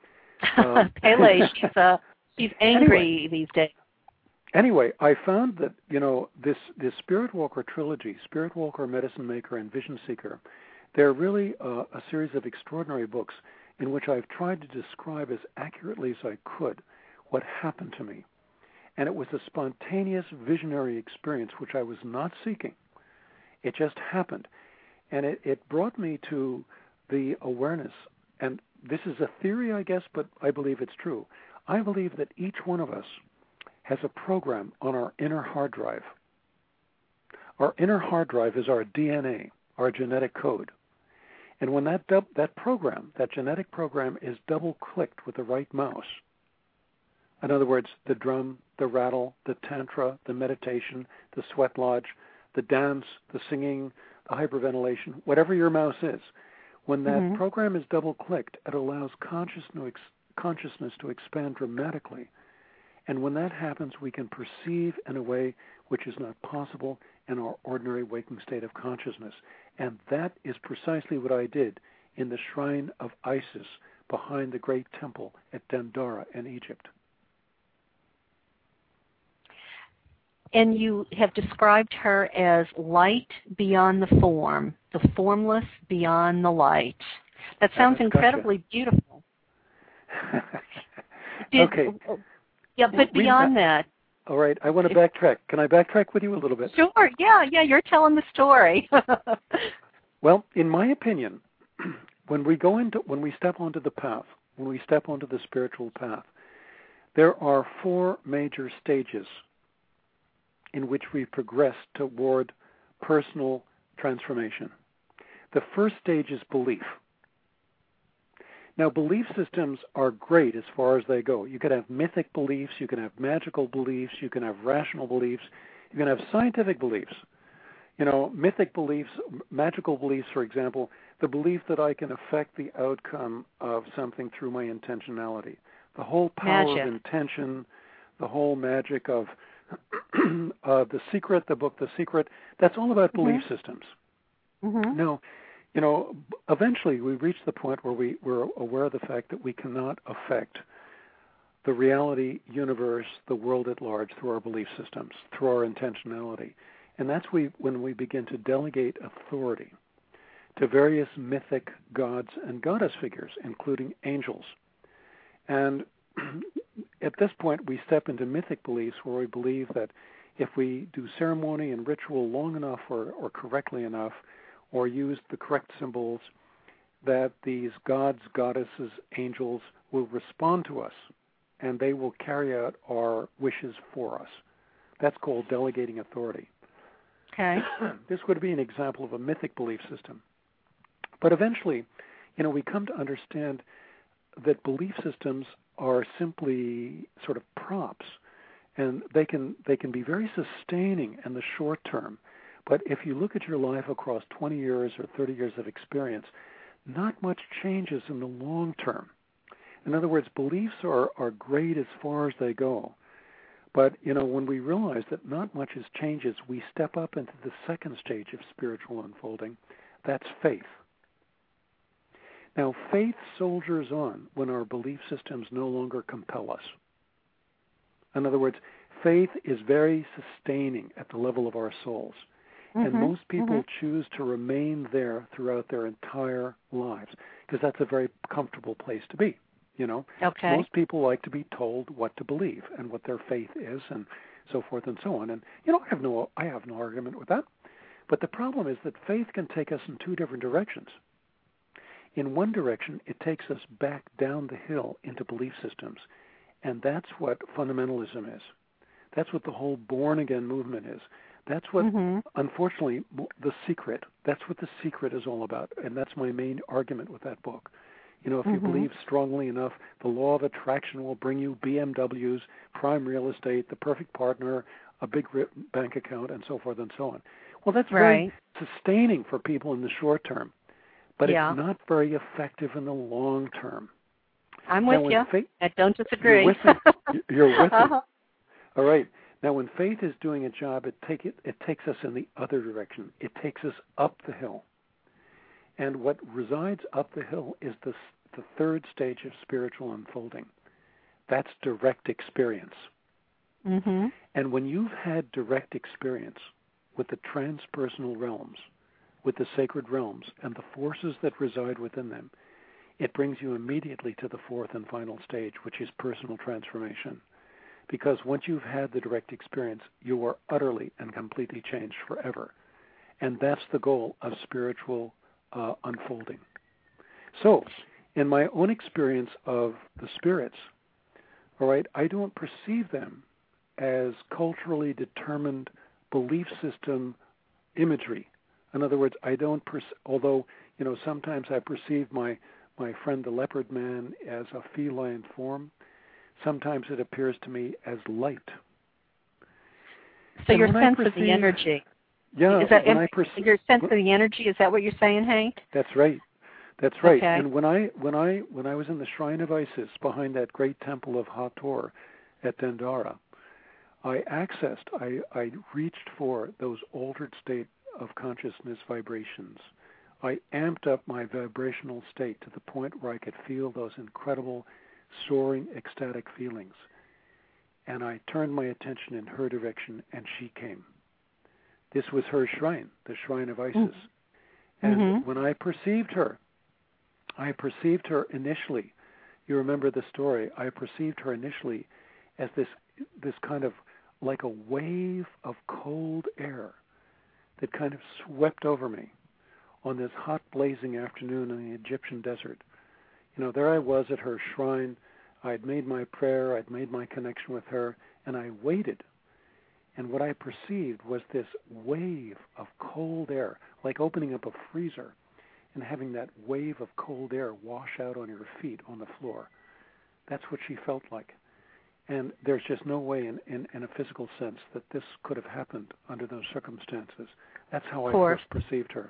Speaker 3: Um,
Speaker 2: Pele, she's, uh, she's angry
Speaker 3: anyway,
Speaker 2: these days.
Speaker 3: Anyway, I found that, you know, this, this Spirit Walker trilogy, Spirit Walker, Medicine Maker, and Vision Seeker, they're really uh, a series of extraordinary books in which I've tried to describe as accurately as I could what happened to me. And it was a spontaneous visionary experience which I was not seeking. It just happened. And it, it brought me to the awareness, and this is a theory, I guess, but I believe it's true. I believe that each one of us has a program on our inner hard drive. Our inner hard drive is our D N A. our genetic code. And when that dub- that program, that genetic program, is double-clicked with the right mouse, in other words, the drum, the rattle, the tantra, the meditation, the sweat lodge, the dance, the singing, the hyperventilation, whatever your mouse is, when that
Speaker 2: mm-hmm.
Speaker 3: program is double-clicked, it allows consciousness, consciousness to expand dramatically. And when that happens, we can perceive in a way which is not possible in our ordinary waking state of consciousness. And that is precisely what I did in the shrine of Isis behind the great temple at Dendera in Egypt.
Speaker 2: And you have described her as light beyond the form, the formless beyond the light. That sounds incredibly gotcha. beautiful. Did,
Speaker 3: okay.
Speaker 2: Yeah, but
Speaker 3: we,
Speaker 2: beyond
Speaker 3: we,
Speaker 2: that.
Speaker 3: All right, I want to backtrack. Can I backtrack with you a little bit?
Speaker 2: Sure, yeah, yeah, you're telling the story.
Speaker 3: Well, in my opinion, when we go into, when we step onto the path, when we step onto the spiritual path, there are four major stages in which we progress toward personal transformation. The first stage is belief. Now, belief systems are great as far as they go. You can have mythic beliefs, you can have magical beliefs, you can have rational beliefs, you can have scientific beliefs. You know, mythic beliefs, magical beliefs, for example, the belief that I can affect the outcome of something through my intentionality. The whole power
Speaker 2: magic.
Speaker 3: of intention, the whole magic of uh, The Secret, the book The Secret, that's all about belief
Speaker 2: mm-hmm.
Speaker 3: systems.
Speaker 2: Mm-hmm.
Speaker 3: Now, you know, eventually we reach the point where we, we're aware of the fact that we cannot affect the reality, universe, the world at large through our belief systems, through our intentionality. And that's we, when we begin to delegate authority to various mythic gods and goddess figures, including angels. And at this point, we step into mythic beliefs where we believe that if we do ceremony and ritual long enough or, or correctly enough, or use the correct symbols, that these gods, goddesses, angels will respond to us, and they will carry out our wishes for us. That's called delegating authority.
Speaker 2: Okay.
Speaker 3: This would be an example of a mythic belief system. But eventually, you know, we come to understand that belief systems are simply sort of props, and they can they can be very sustaining in the short term. But if you look at your life across twenty years or thirty years of experience, not much changes in the long term. In other words, beliefs are, are great as far as they go. But, you know, when we realize that not much is changes, we step up into the second stage of spiritual unfolding. That's faith. Now, faith soldiers on when our belief systems no longer compel us. In other words, faith is very sustaining at the level of our souls. And
Speaker 2: mm-hmm,
Speaker 3: most people
Speaker 2: mm-hmm.
Speaker 3: choose to remain there throughout their entire lives because that's a very comfortable place to be, you know.
Speaker 2: Okay.
Speaker 3: Most people like to be told what to believe and what their faith is and so forth and so on. And, you know, I have no, I have no argument with that. But the problem is that faith can take us in two different directions. In one direction, it takes us back down the hill into belief systems. And that's what fundamentalism is. That's what the whole born-again movement is. That's what, mm-hmm. unfortunately, The Secret, that's what The Secret is all about. And that's my main argument with that book. You know, if
Speaker 2: mm-hmm.
Speaker 3: you believe strongly enough, the law of attraction will bring you B M Ws, prime real estate, the perfect partner, a big bank account, and so forth and so on. Well, that's
Speaker 2: right.
Speaker 3: very sustaining for people in the short term, but
Speaker 2: yeah.
Speaker 3: it's not very effective in the long term.
Speaker 2: I'm with
Speaker 3: now,
Speaker 2: you.
Speaker 3: Faith,
Speaker 2: I don't disagree.
Speaker 3: You're with me. You're with
Speaker 2: uh-huh.
Speaker 3: me. All right. Now, when faith is doing its job, it, take it, it takes us in the other direction. It takes us up the hill. And what resides up the hill is the, the third stage of spiritual unfolding. That's direct experience.
Speaker 2: Mm-hmm.
Speaker 3: And when you've had direct experience with the transpersonal realms, with the sacred realms, and the forces that reside within them, it brings you immediately to the fourth and final stage, which is personal transformation. Because once you've had the direct experience, you are utterly and completely changed forever. And that's the goal of spiritual uh, unfolding. So, in my own experience of the spirits, all right, I don't perceive them as culturally determined belief system imagery In other words, I don't, perce- although, you know, sometimes I perceive my, my friend the leopard man as a feline form, sometimes it appears to me as light.
Speaker 2: So
Speaker 3: and
Speaker 2: your sense
Speaker 3: perceive,
Speaker 2: of the energy.
Speaker 3: Yeah.
Speaker 2: Is that
Speaker 3: when
Speaker 2: im-
Speaker 3: I perce-
Speaker 2: your sense of the energy, is that what you're saying, Hank?
Speaker 3: That's right. That's right.
Speaker 2: Okay.
Speaker 3: And when I when I when I was in the shrine of Isis behind that great temple of Hathor at Dendara, I accessed, I, I reached for those altered state of consciousness vibrations. I amped up my vibrational state to the point where I could feel those incredible, soaring, ecstatic feelings. And I turned my attention in her direction, and she came. This was her shrine, the shrine of Isis. Mm-hmm. And mm-hmm. when I perceived her, I perceived her initially, you remember the story, I perceived her initially as this this kind of like a wave of cold air that kind of swept over me on this hot blazing afternoon in the Egyptian desert. You know, there I was at her shrine. I'd made my prayer, I'd made my connection with her, and I waited. And what I perceived was this wave of cold air, like opening up a freezer and having that wave of cold air wash out on your feet on the floor. That's what she felt like. And there's just no way in, in, in a physical sense that this could have happened under those circumstances. That's how I first perceived her.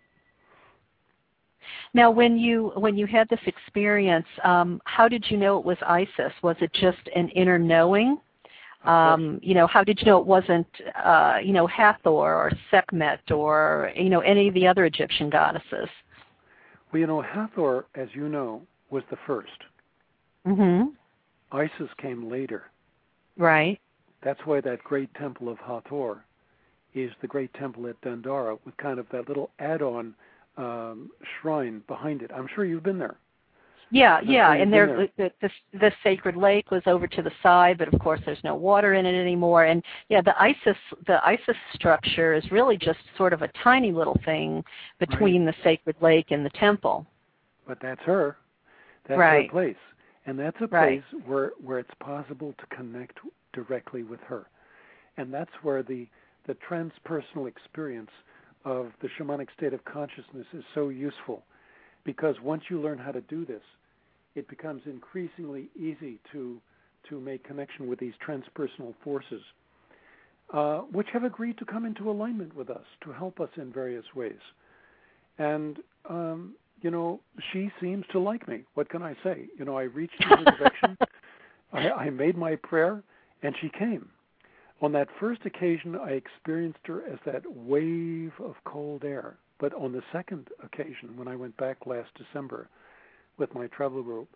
Speaker 2: Now, when you when you had this experience, um, how did you know it was Isis? Was it just an inner knowing? Um, you know, how did you know it wasn't, uh, you know, Hathor or Sekhmet or, you know, any of the other Egyptian goddesses?
Speaker 3: Well, you know, Hathor, as you know, was the first.
Speaker 2: Mm-hmm.
Speaker 3: Isis came later.
Speaker 2: Right.
Speaker 3: That's why that great temple of Hathor is the great temple at Dendara with kind of that little add-on um, shrine behind it. I'm sure you've been there.
Speaker 2: Yeah,
Speaker 3: I'm
Speaker 2: yeah,
Speaker 3: sure
Speaker 2: and there,
Speaker 3: there.
Speaker 2: the, the the sacred lake was over to the side, but of course there's no water in it anymore. And yeah, the Isis the Isis structure is really just sort of a tiny little thing between
Speaker 3: right.
Speaker 2: the sacred lake and the temple.
Speaker 3: But that's her. That's
Speaker 2: right.
Speaker 3: her place. And that's a
Speaker 2: right.
Speaker 3: place where, where it's possible to connect directly with her. And that's where the, the transpersonal experience of the shamanic state of consciousness is so useful. Because once you learn how to do this, it becomes increasingly easy to to make connection with these transpersonal forces, uh, which have agreed to come into alignment with us to help us in various ways. And um, you know, she seems to like me. What can I say? You know, I reached in her direction, I, I made my prayer, and she came. On that first occasion, I experienced her as that wave of cold air. But on the second occasion, when I went back last December with my travel group,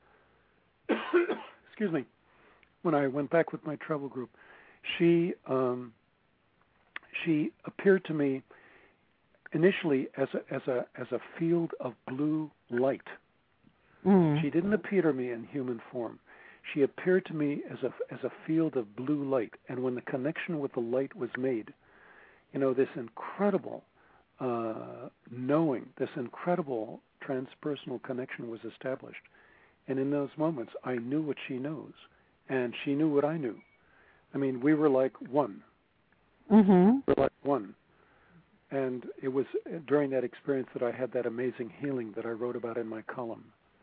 Speaker 3: excuse me, when I went back with my travel group, she um, she appeared to me initially as a as a as a field of blue light.
Speaker 2: Mm.
Speaker 3: She didn't appear to me in human form. She appeared to me as a as a field of blue light. And when the connection with the light was made, you know, this incredible uh, knowing, this incredible transpersonal connection was established. And in those moments, I knew what she knows, and she knew what I knew. I mean, we were like one.
Speaker 2: Mm-hmm.
Speaker 3: We were like one. And it was during that experience that I had that amazing healing that I wrote about in my column.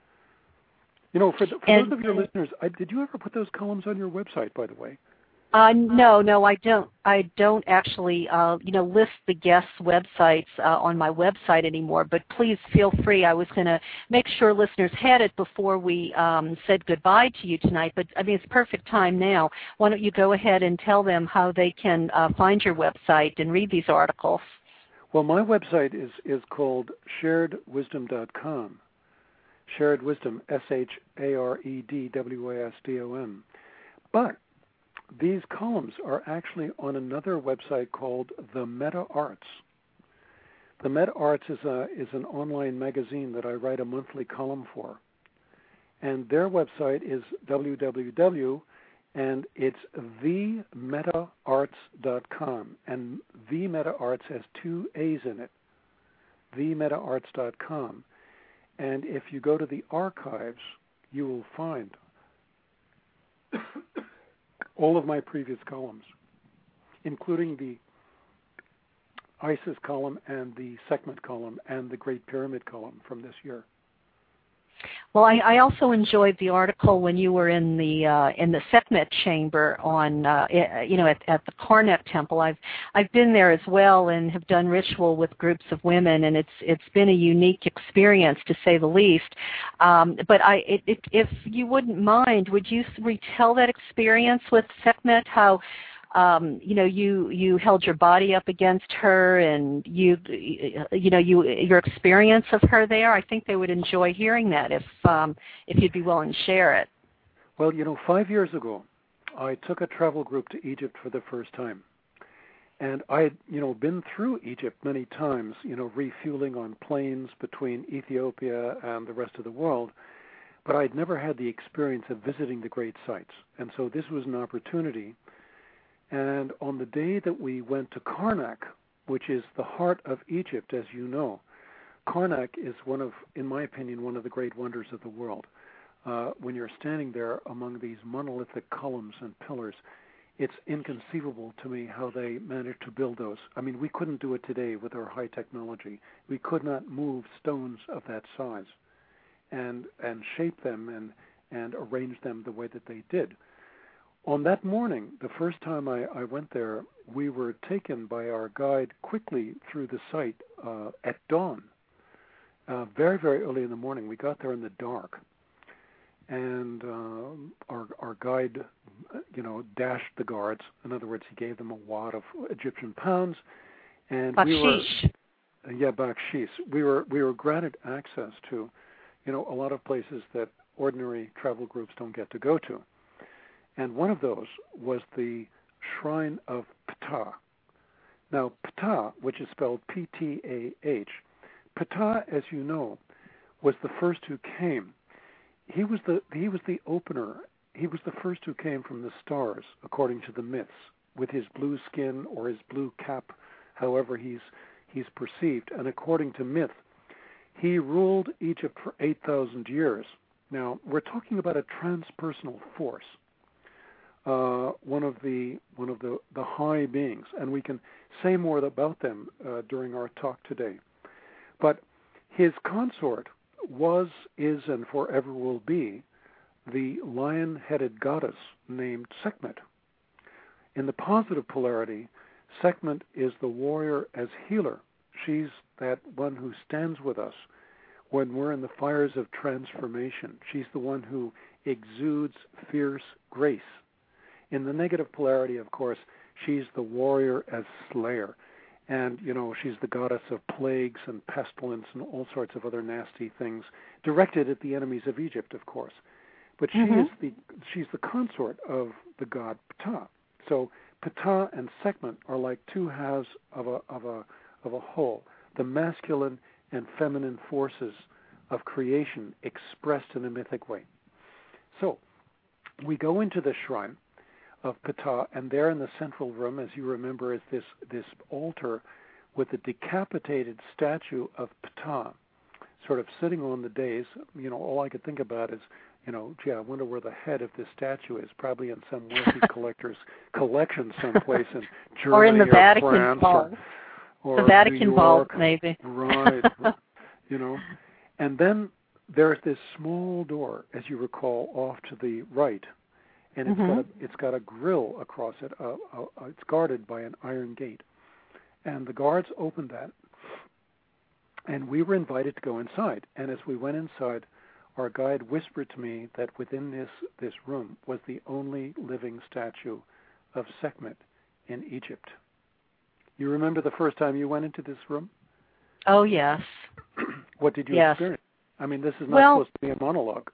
Speaker 3: You know, for, the, for
Speaker 2: and,
Speaker 3: those of your listeners, I, did you ever put those columns on your website, by the way?
Speaker 2: Uh, no, no, I don't. I don't actually, uh, you know, list the guests' websites uh, on my website anymore. But please feel free. I was going to make sure listeners had it before we um, said goodbye to you tonight. But I mean, it's perfect time now. Why don't you go ahead and tell them how they can uh, find your website and read these articles?
Speaker 3: Well, my website is is called shared wisdom dot com. Shared Wisdom, S H A R E D W A S D O M. But these columns are actually on another website called The Meta Arts. The Meta Arts is a is an online magazine that I write a monthly column for. And their website is w w w, and it's the meta arts dot com. And The Meta Arts has two A's in it, the meta arts dot com. And if you go to the archives, you will find all of my previous columns, including the Isis column and the Sekhmet column and the Great Pyramid column from this year.
Speaker 2: Well, I, I also enjoyed the article when you were in the uh, in the Sekhmet chamber on uh, you know at, at the Karnak temple. I've I've been there as well and have done ritual with groups of women, and it's it's been a unique experience to say the least. Um, but I it, it, if you wouldn't mind, would you retell that experience with Sekhmet? How Um, you know, you, you held your body up against her, and you, you know, you your experience of her there. I think they would enjoy hearing that if um, if you'd be willing to share it.
Speaker 3: Well, you know, five years ago, I took a travel group to Egypt for the first time, and I had, you know, been through Egypt many times, you know, refueling on planes between Ethiopia and the rest of the world, but I'd never had the experience of visiting the great sites, and so this was an opportunity. And on the day that we went to Karnak, which is the heart of Egypt, as you know, Karnak is one of, in my opinion, one of the great wonders of the world. Uh, when you're standing there among these monolithic columns and pillars, it's inconceivable to me how they managed to build those. I mean, we couldn't do it today with our high technology. We could not move stones of that size and and shape them and, and arrange them the way that they did. On that morning, the first time I, I went there, we were taken by our guide quickly through the site uh, at dawn, uh, very, very early in the morning. We got there in the dark, and uh, our our guide, you know, dashed the guards. In other words, he gave them a wad of Egyptian pounds, and
Speaker 2: bakshish.
Speaker 3: we were, yeah, bakshish. We were we were granted access to, you know, a lot of places that ordinary travel groups don't get to go to. And one of those was the Shrine of Ptah. Now, Ptah, which is spelled P T A H, Ptah, as you know, was the first who came. He was the he was the opener. He was the first who came from the stars, according to the myths, with his blue skin or his blue cap, however he's he's perceived. And according to myth, he ruled Egypt for eight thousand years. Now, we're talking about a transpersonal force. Uh, one of the one of the, the high beings, and we can say more about them uh, during our talk today. But his consort was, is, and forever will be the lion-headed goddess named Sekhmet. In the positive polarity, Sekhmet is the warrior as healer. She's that one who stands with us when we're in the fires of transformation. She's the one who exudes fierce grace. In the negative polarity, of course, she's the warrior as slayer. And, you know, she's the goddess of plagues and pestilence and all sorts of other nasty things directed at the enemies of Egypt, of course. But she mm-hmm. is the she's the consort of the god Ptah. So Ptah and Sekhmet are like two halves of a of a of a whole, the masculine and feminine forces of creation expressed in a mythic way. So we go into the shrine of Ptah, and there in the central room, as you remember, is this this altar with a decapitated statue of Ptah, sort of sitting on the dais. You know, all I could think about is, you know, gee, I wonder where the head of this statue is. Probably in some wealthy collector's collection someplace in Germany
Speaker 2: or in the
Speaker 3: or
Speaker 2: Vatican
Speaker 3: France
Speaker 2: vault.
Speaker 3: or, or
Speaker 2: the Vatican
Speaker 3: New York.
Speaker 2: vault, maybe.
Speaker 3: Right. You know, and then there's this small door, as you recall, off to the right. And it's, mm-hmm. got a, it's got a grill across it. Uh, uh, it's guarded by an iron gate. And the guards opened that, and we were invited to go inside. And as we went inside, our guide whispered to me that within this, this room was the only living statue of Sekhmet in Egypt. You remember the first time you went into this room?
Speaker 2: Oh, yes.
Speaker 3: What did you
Speaker 2: yes.
Speaker 3: experience? I mean, this is not
Speaker 2: well,
Speaker 3: supposed to be a monologue.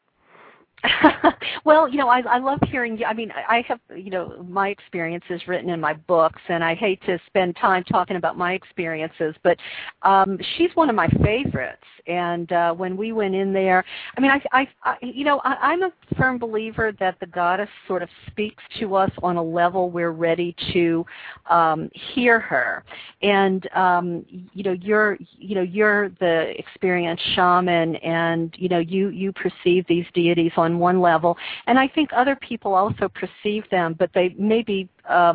Speaker 2: Well, you know, I, I love hearing, I mean, I have, you know, my experiences written in my books, and I hate to spend time talking about my experiences, but um, she's one of my favorites. And uh, when we went in there, I mean, I, I, I you know, I, I'm a firm believer that the goddess sort of speaks to us on a level we're ready to um, hear her. And, um, you know, you're, you know, you're the experienced shaman, and, you know, you, you perceive these deities on one level, and I think other people also perceive them, but they maybe um,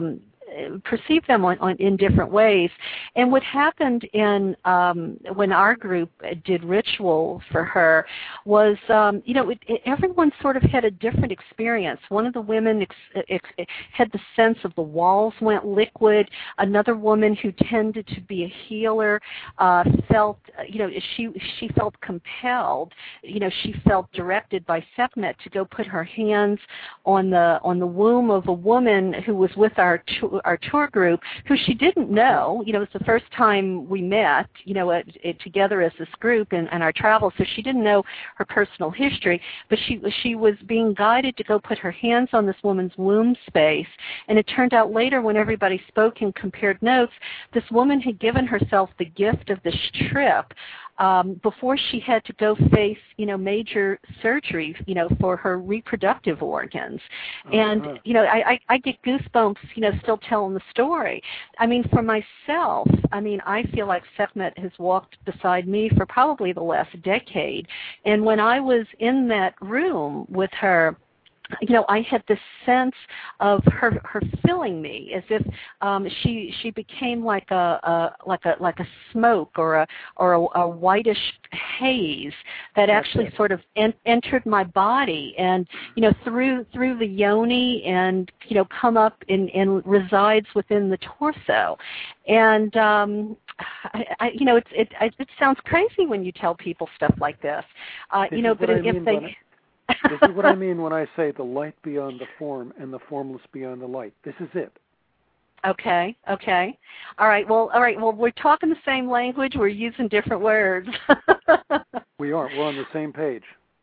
Speaker 2: perceive them on, on, in different ways. And what happened in um, when our group did ritual for her was, um, you know, it, it, everyone sort of had a different experience. One of the women ex- ex- had the sense of the walls went liquid. Another woman who tended to be a healer uh, felt, you know, she she felt compelled. You know, she felt directed by Sekhmet to go put her hands on the on the womb of a woman who was with our tour, our tour group, who she didn't know. You know, it was the first time we met, you know, it, it, together as this group in, in our travels, so she didn't know her personal history, but she she was being guided to go put her hands on this woman's womb space. And it turned out later, when everybody spoke and compared notes, this woman had given herself the gift of this trip Um, before she had to go face, you know, major surgery, you know, for her reproductive organs. Uh-huh. And, you know, I, I, I get goosebumps, you know, still telling the story. I mean, for myself, I mean, I feel like Sekhmet has walked beside me for probably the last decade. And when I was in that room with her, you know, I had this sense of her her filling me, as if um, she she became like a, a like a like a smoke or a or a, a whitish haze that actually sort of en- entered my body, and you know, through through the yoni, and you know, come up and, and resides within the torso. And um, I, I, you know, it's it it sounds crazy when you tell people stuff like this, uh, you know, but if they
Speaker 3: This is what I mean when I say the light beyond the form and the formless beyond the light. This is it.
Speaker 2: Okay, okay. All right, well, all right, well, we're talking the same language. We're using different words.
Speaker 3: We are. We're on the same page.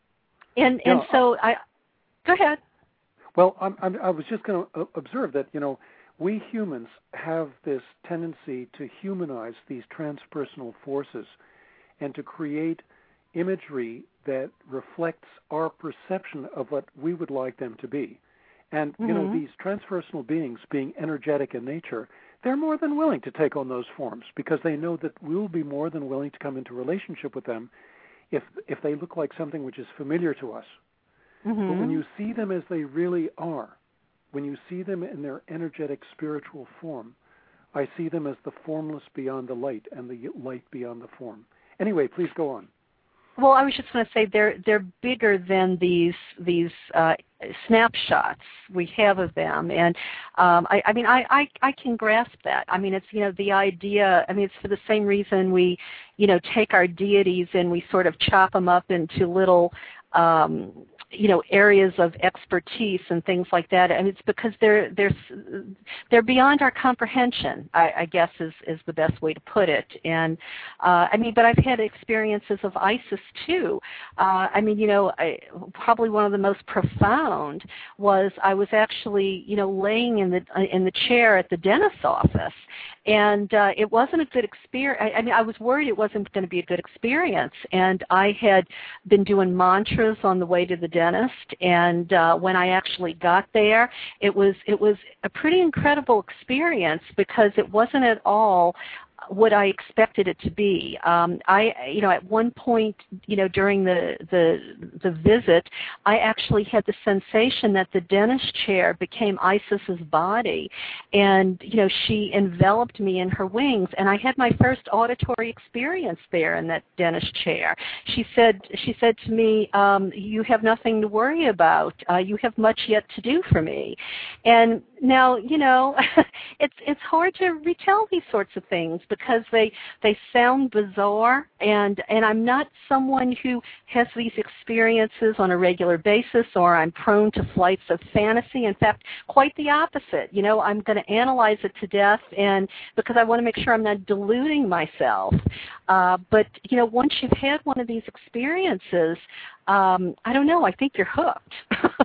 Speaker 2: And and
Speaker 3: know,
Speaker 2: so I, go ahead.
Speaker 3: Well, I'm, I'm, I was just going to observe that, you know, we humans have this tendency to humanize these transpersonal forces and to create imagery that reflects our perception of what we would like them to be. And, you mm-hmm. know, these transpersonal beings, being energetic in nature, they're more than willing to take on those forms because they know that we'll be more than willing to come into relationship with them if if they look like something which is familiar to us. Mm-hmm. But when you see them as they really are, when you see them in their energetic spiritual form, I see them as the formless beyond the light and the light beyond the form. Anyway, please go on.
Speaker 2: Well, I was just going to say they're they're bigger than these these uh, snapshots we have of them, and um, I, I mean I, I I can grasp that. I mean, it's, you know, the idea. I mean, it's for the same reason we, you know, take our deities and we sort of chop them up into little, um, you know, areas of expertise and things like that. And it's because they're they're they're beyond our comprehension, I, I guess is is the best way to put it. And uh, I mean, but I've had experiences of Isis too. Uh, I mean, you know, I, probably one of the most profound was I was actually, you know, laying in the in the chair at the dentist's office, and uh, it wasn't a good experience. I, I mean, I was worried it wasn't going to be a good experience, and I had been doing mantras on the way to the dentist. And uh, when I actually got there, it was it was a pretty incredible experience because it wasn't at all what I expected it to be. Um, I, you know, at one point, you know, during the, the the visit, I actually had the sensation that the dentist chair became Isis's body, and you know, she enveloped me in her wings, and I had my first auditory experience there in that dentist chair. She said, she said to me, um, "You have nothing to worry about. Uh, you have much yet to do for me." And now, you know, it's it's hard to retell these sorts of things because they they sound bizarre, and and I'm not someone who has these experiences on a regular basis, or I'm prone to flights of fantasy. In fact, quite the opposite. You know, I'm going to analyze it to death, and because I want to make sure I'm not deluding myself. Uh, but you know, once you've had one of these experiences, um, I don't know. I think you're hooked.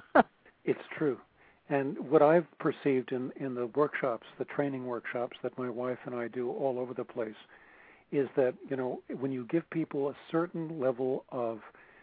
Speaker 3: It's true. And what I've perceived in, in the workshops, the training workshops that my wife and I do all over the place, is that, you know, when you give people a certain level of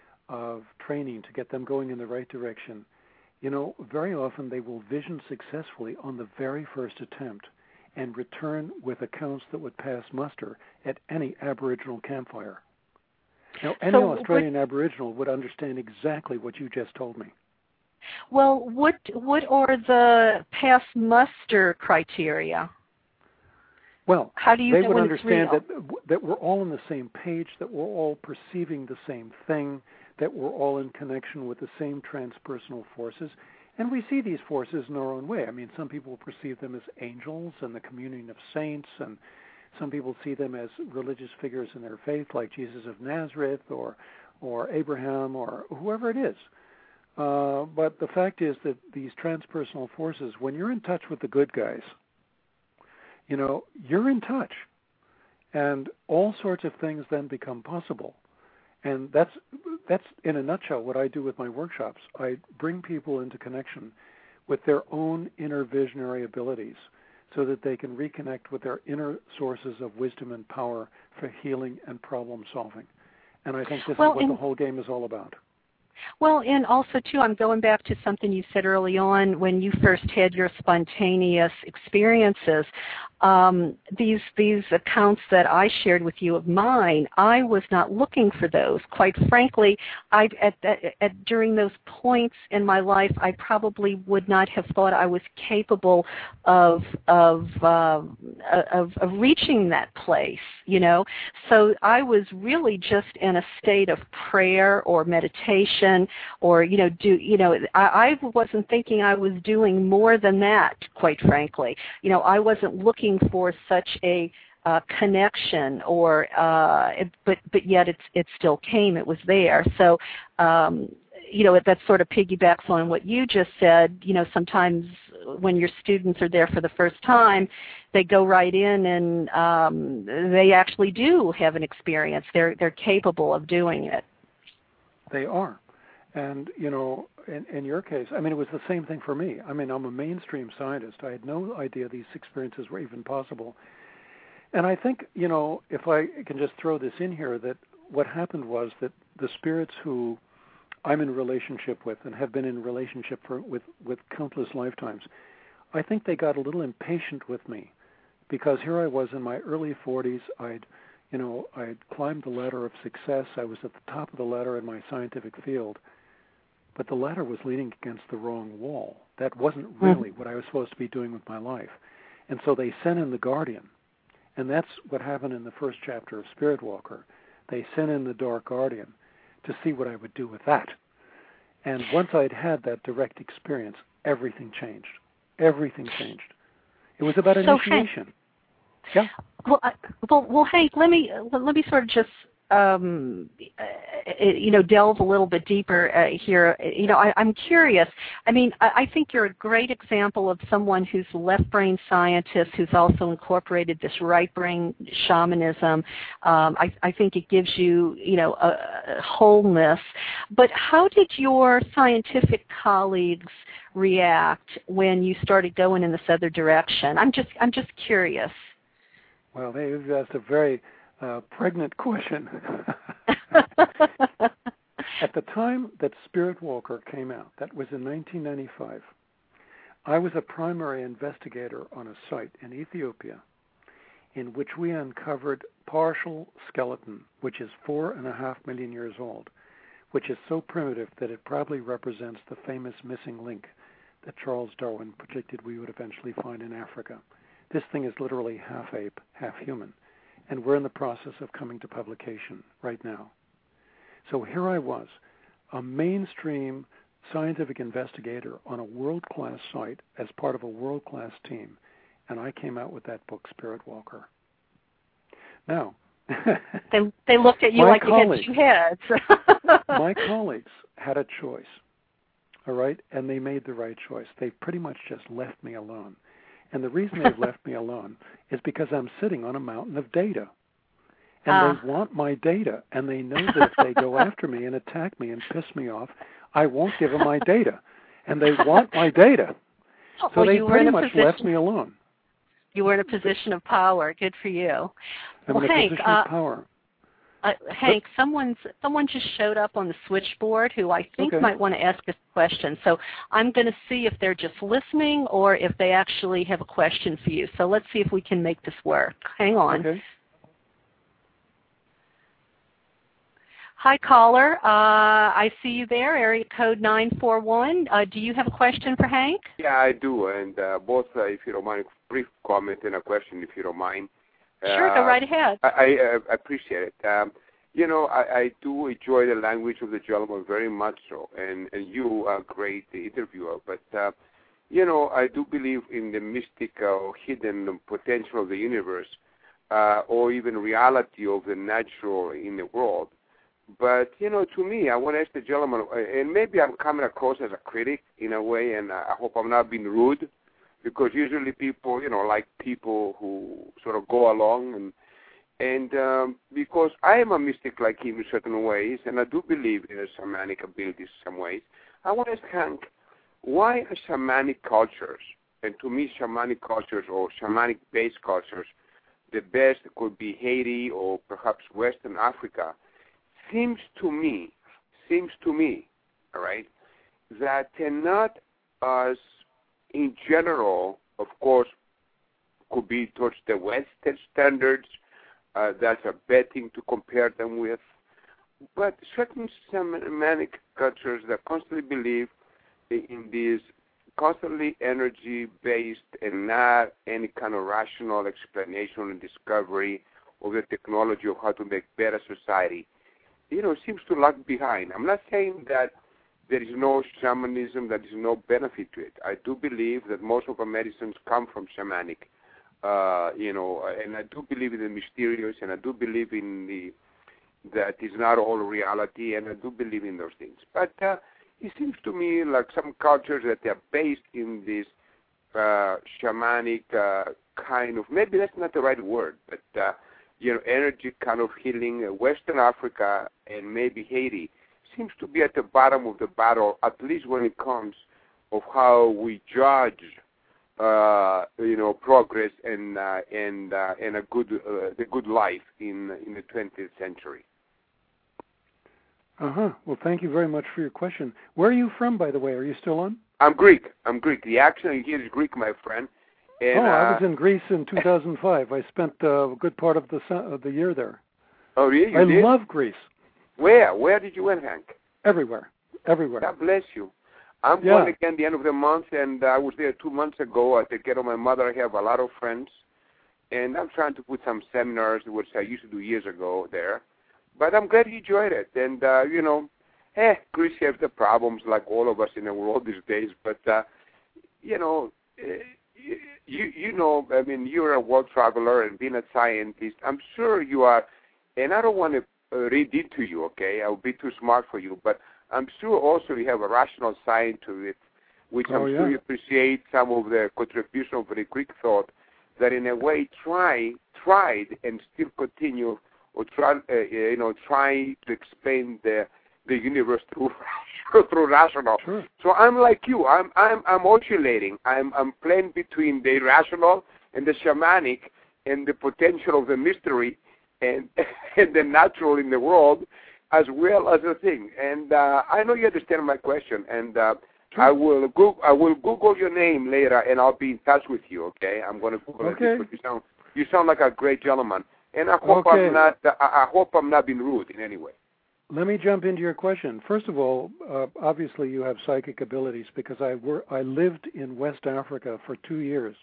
Speaker 3: of training to get them going in the right direction, you know, very often they will vision successfully on the very first attempt and return with accounts that would pass muster at any Aboriginal campfire. Now, any
Speaker 2: so
Speaker 3: Australian Aboriginal would understand exactly what you just told me.
Speaker 2: Well, what what are the pass muster criteria?
Speaker 3: Well,
Speaker 2: how do you
Speaker 3: they
Speaker 2: know
Speaker 3: would
Speaker 2: when
Speaker 3: understand
Speaker 2: it's
Speaker 3: that that we're all on the same page, that we're all perceiving the same thing, that we're all in connection with the same transpersonal forces, and we see these forces in our own way. I mean, some people perceive them as angels and the communion of saints, and some people see them as religious figures in their faith, like Jesus of Nazareth or or Abraham or whoever it is. Uh, but the fact is that these transpersonal forces, when you're in touch with the good guys, you know, you're in touch. And all sorts of things then become possible. And that's, that's in a nutshell, what I do with my workshops. I bring people into connection with their own inner visionary abilities so that they can reconnect with their inner sources of wisdom and power for healing and problem solving. And I think this
Speaker 2: well,
Speaker 3: is what
Speaker 2: and,
Speaker 3: the whole game is all about.
Speaker 2: Well, and also, too, I'm going back to something you said early on when you first had your spontaneous experiences. Um, these these accounts that I shared with you of mine, I was not looking for those. Quite frankly, I at, at, at during those points in my life, I probably would not have thought I was capable of of uh, of, of reaching that place. You know, so I was really just in a state of prayer or meditation, or you know, do you know, I, I wasn't thinking I was doing more than that. Quite frankly, you know, I wasn't looking for such a uh, connection, or uh, it, but but yet it it still came. It was there. So um, you know, that sort of piggybacks on what you just said. You know, sometimes when your students are there for the first time, they go right in and um, they actually do have an experience. They're they're capable of doing it.
Speaker 3: They are. And, you know, in, in your case, I mean, it was the same thing for me. I mean, I'm a mainstream scientist. I had no idea these experiences were even possible. And I think, you know, if I can just throw this in here, that what happened was that the spirits who I'm in relationship with and have been in relationship for, with, with countless lifetimes, I think they got a little impatient with me, because here I was in my early forties. I'd, you know, I'd climbed the ladder of success. I was at the top of the ladder in my scientific field. But the ladder was leaning against the wrong wall. That wasn't really what I was supposed to be doing with my life. And so they sent in the guardian. And that's what happened in the first chapter of Spirit Walker. They sent in the dark guardian to see what I would do with that. And once I'd had that direct experience, everything changed. Everything changed. It was about initiation.
Speaker 2: So, Hank,
Speaker 3: yeah.
Speaker 2: Well, I, well, well, Hank, let me let me sort of just Um, you know, delve a little bit deeper uh, here. You know, I, I'm curious. I mean, I, I think you're a great example of someone who's a left brain scientist who's also incorporated this right brain shamanism. Um, I, I think it gives you, you know, a, a wholeness. But how did your scientific colleagues react when you started going in this other direction? I'm just, I'm just curious.
Speaker 3: Well, they've asked a very Uh, pregnant question. At the time that Spirit Walker came out, that was in nineteen ninety-five, I was a primary investigator on a site in Ethiopia in which we uncovered partial skeleton, which is four and a half million years old, which is so primitive that it probably represents the famous missing link that Charles Darwin predicted we would eventually find in Africa. This thing is literally half ape, half human. And we're in the process of coming to publication right now. So here I was, a mainstream scientific investigator on a world-class site as part of a world-class team, and I came out with that book, Spirit Walker. Now,
Speaker 2: they, they looked at you like you had two heads.
Speaker 3: My colleagues had a choice, all right, and they made the right choice. They pretty much just left me alone. And the reason they've left me alone is because I'm sitting on a mountain of data. And uh. they want my data, and they know that if they go after me and attack me and piss me off, I won't give them my data. And they want my data. So
Speaker 2: well,
Speaker 3: they pretty much
Speaker 2: position,
Speaker 3: left me alone.
Speaker 2: You were in a position of power. Good for you.
Speaker 3: I'm
Speaker 2: well,
Speaker 3: in a
Speaker 2: Hank,
Speaker 3: position
Speaker 2: uh,
Speaker 3: of power.
Speaker 2: Uh, Hank, someone's, someone just showed up on the switchboard who I think
Speaker 3: okay.
Speaker 2: might want to ask us a question. So I'm going to see if they're just listening or if they actually have a question for you. So let's see if we can make this work. Hang on.
Speaker 3: Okay.
Speaker 2: Hi, caller. Uh, I see you there, area code nine four one. Uh, do you have a question for Hank?
Speaker 4: Yeah, I do, and uh, both, uh, if you don't mind, a brief comment and a question, if you don't mind.
Speaker 2: Sure,
Speaker 4: uh,
Speaker 2: go right ahead.
Speaker 4: I, I, I appreciate it. Um, you know, I, I do enjoy the language of the gentleman very much so, and, and you are a great interviewer, but, uh, you know, I do believe in the mystical, hidden potential of the universe, uh, or even reality of the natural in the world. But, you know, to me, I want to ask the gentleman, and maybe I'm coming across as a critic in a way, and I hope I'm not being rude, because usually people, you know, like people who sort of go along, and and um, because I am a mystic like him in certain ways, and I do believe in a shamanic abilities in some ways, I want to ask Hank, why are shamanic cultures, and to me shamanic cultures or shamanic-based cultures, the best could be Haiti or perhaps Western Africa, seems to me, seems to me, all right, that they're not as, in general, of course, could be towards the Western standards. Uh, that's a bad thing to compare them with. But certain shamanic cultures that constantly believe in this constantly energy-based and not any kind of rational explanation and discovery of the technology of how to make better society, you know, seems to lag behind. I'm not saying that there is no shamanism, that there is no benefit to it. I do believe that most of our medicines come from shamanic, uh, you know, and I do believe in the mysterious, and I do believe in the that is not all reality, and I do believe in those things. But uh, it seems to me like some cultures that they are based in this uh, shamanic uh, kind of, maybe that's not the right word, but uh, you know, energy kind of healing. uh, Western Africa and maybe Haiti seems to be at the bottom of the battle, at least when it comes of how we judge, uh, you know, progress and uh, and uh, and a good uh, the good life in in the twentieth century.
Speaker 3: Uh huh. Well, thank you very much for your question. Where are you from, by the way? Are you still on?
Speaker 4: I'm Greek. I'm Greek. The accent here is Greek, my friend. And,
Speaker 3: oh, I
Speaker 4: uh,
Speaker 3: was in Greece in two thousand five. I spent uh, a good part of the su- of the year there.
Speaker 4: Oh, really? You
Speaker 3: I
Speaker 4: did?
Speaker 3: love Greece.
Speaker 4: Where? Where did you went, Hank?
Speaker 3: Everywhere. Everywhere.
Speaker 4: God bless you. I'm
Speaker 3: yeah.
Speaker 4: going again the end of the month, and I was there two months ago. I take care of my mother. I have a lot of friends, and I'm trying to put some seminars, which I used to do years ago there. But I'm glad you enjoyed it. And, uh, you know, eh, Greece has the problems like all of us in the world these days. But, uh, you know, eh, you, you know, I mean, you're a world traveler and being a scientist. I'm sure you are, and I don't want to uh, read into you, okay? I'll be too smart for you. But I'm sure also you have a rational side to it, which
Speaker 3: oh,
Speaker 4: I'm
Speaker 3: yeah.
Speaker 4: sure you appreciate some of the contribution of the Greek thought that in a way try, tried and still continue or try, uh, you know, try to explain the the universe through through rational.
Speaker 3: Sure.
Speaker 4: So I'm like you. I'm I'm I'm oscillating. I'm I'm playing between the irrational and the shamanic and the potential of the mystery and and the natural in the world, as well as the thing. And uh, I know you understand my question. And uh,
Speaker 3: sure.
Speaker 4: I will go. I will Google your name later, and I'll be in touch with you. Okay? I'm going to Google
Speaker 3: okay.
Speaker 4: it. You sound you sound like a great gentleman. And I hope
Speaker 3: okay.
Speaker 4: I'm not. Uh, I hope I'm not being rude in any way.
Speaker 3: Let me jump into your question. First of all, uh, obviously you have psychic abilities because I wor- I lived in West Africa for two years.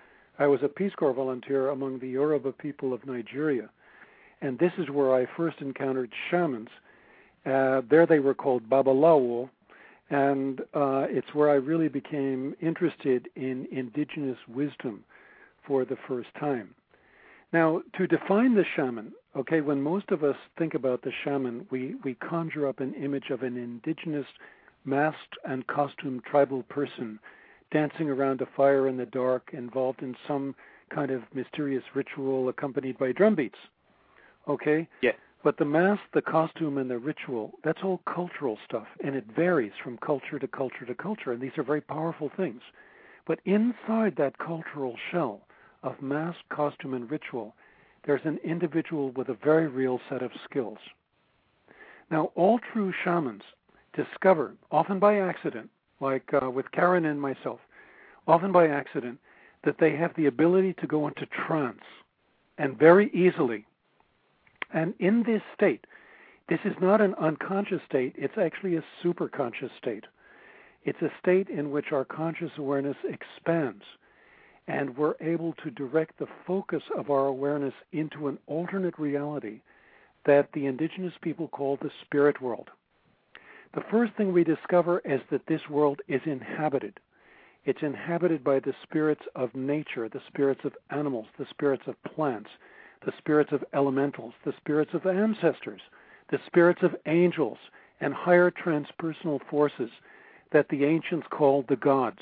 Speaker 3: I was a Peace Corps volunteer among the Yoruba people of Nigeria, and this is where I first encountered shamans. Uh, there they were called Babalawo, and uh, it's where I really became interested in indigenous wisdom for the first time. Now, to define the shaman, okay, when most of us think about the shaman, we, we conjure up an image of an indigenous masked and costumed tribal person dancing around a fire in the dark, involved in some kind of mysterious ritual accompanied by drum beats, okay?
Speaker 4: Yeah.
Speaker 3: But the mask, the costume, and the ritual, that's all cultural stuff, and it varies from culture to culture to culture, and these are very powerful things. But inside that cultural shell of mask, costume, and ritual, there's an individual with a very real set of skills. Now, all true shamans discover, often by accident, like uh, with Karen and myself, often by accident, that they have the ability to go into trance, and very easily. And in this state, this is not an unconscious state. It's actually a superconscious state. It's a state in which our conscious awareness expands, and we're able to direct the focus of our awareness into an alternate reality that the indigenous people call the spirit world. The first thing we discover is that this world is inhabited. It's inhabited by the spirits of nature, the spirits of animals, the spirits of plants, the spirits of elementals, the spirits of ancestors, the spirits of angels, and higher transpersonal forces that the ancients called the gods.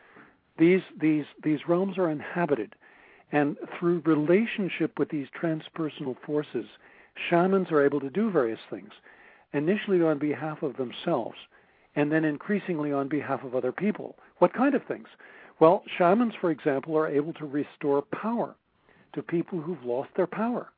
Speaker 3: These, these, these realms are inhabited, and through relationship with these transpersonal forces, shamans are able to do various things, initially on behalf of themselves, and then increasingly on behalf of other people. What kind of things? Well, shamans, for example, are able to restore power to people who've lost their power.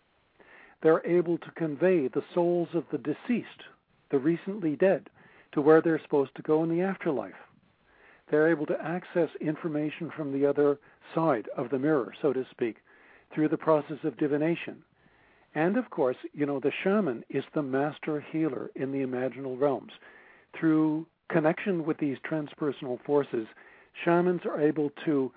Speaker 3: They're able to convey the souls of the deceased, the recently dead, to where they're supposed to go in the afterlife. They're able to access information from the other side of the mirror, so to speak, through the process of divination. And, of course, you know, the shaman is the master healer in the imaginal realms. Through connection with these transpersonal forces, shamans are able to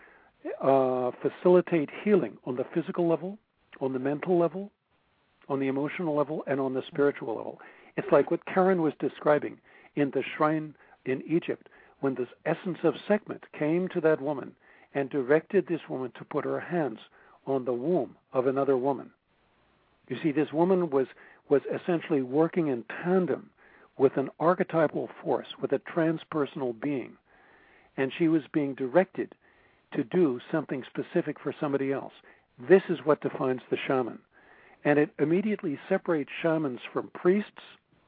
Speaker 3: uh, facilitate healing on the physical level, on the mental level, on the emotional level, and on the spiritual level. It's like what Karen was describing in the shrine in Egypt, when the essence of Sekhmet came to that woman and directed this woman to put her hands on the womb of another woman. You see, this woman was, was essentially working in tandem with an archetypal force, with a transpersonal being, and she was being directed to do something specific for somebody else. This is what defines the shaman. And it immediately separates shamans from priests,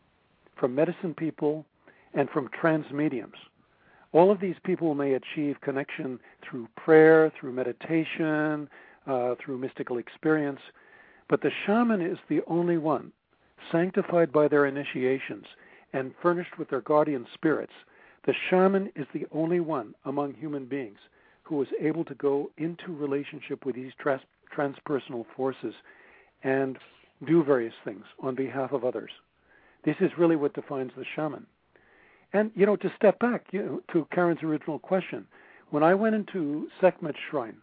Speaker 3: from medicine people, and from trance mediums. All of these people may achieve connection through prayer, through meditation, uh, through mystical experience, but the shaman is the only one, sanctified by their initiations and furnished with their guardian spirits. The shaman is the only one among human beings who is able to go into relationship with these trans- transpersonal forces and do various things on behalf of others. This is really what defines the shaman. And, you know, to step back you know, to Karen's original question, when I went into Sekhmet's shrine,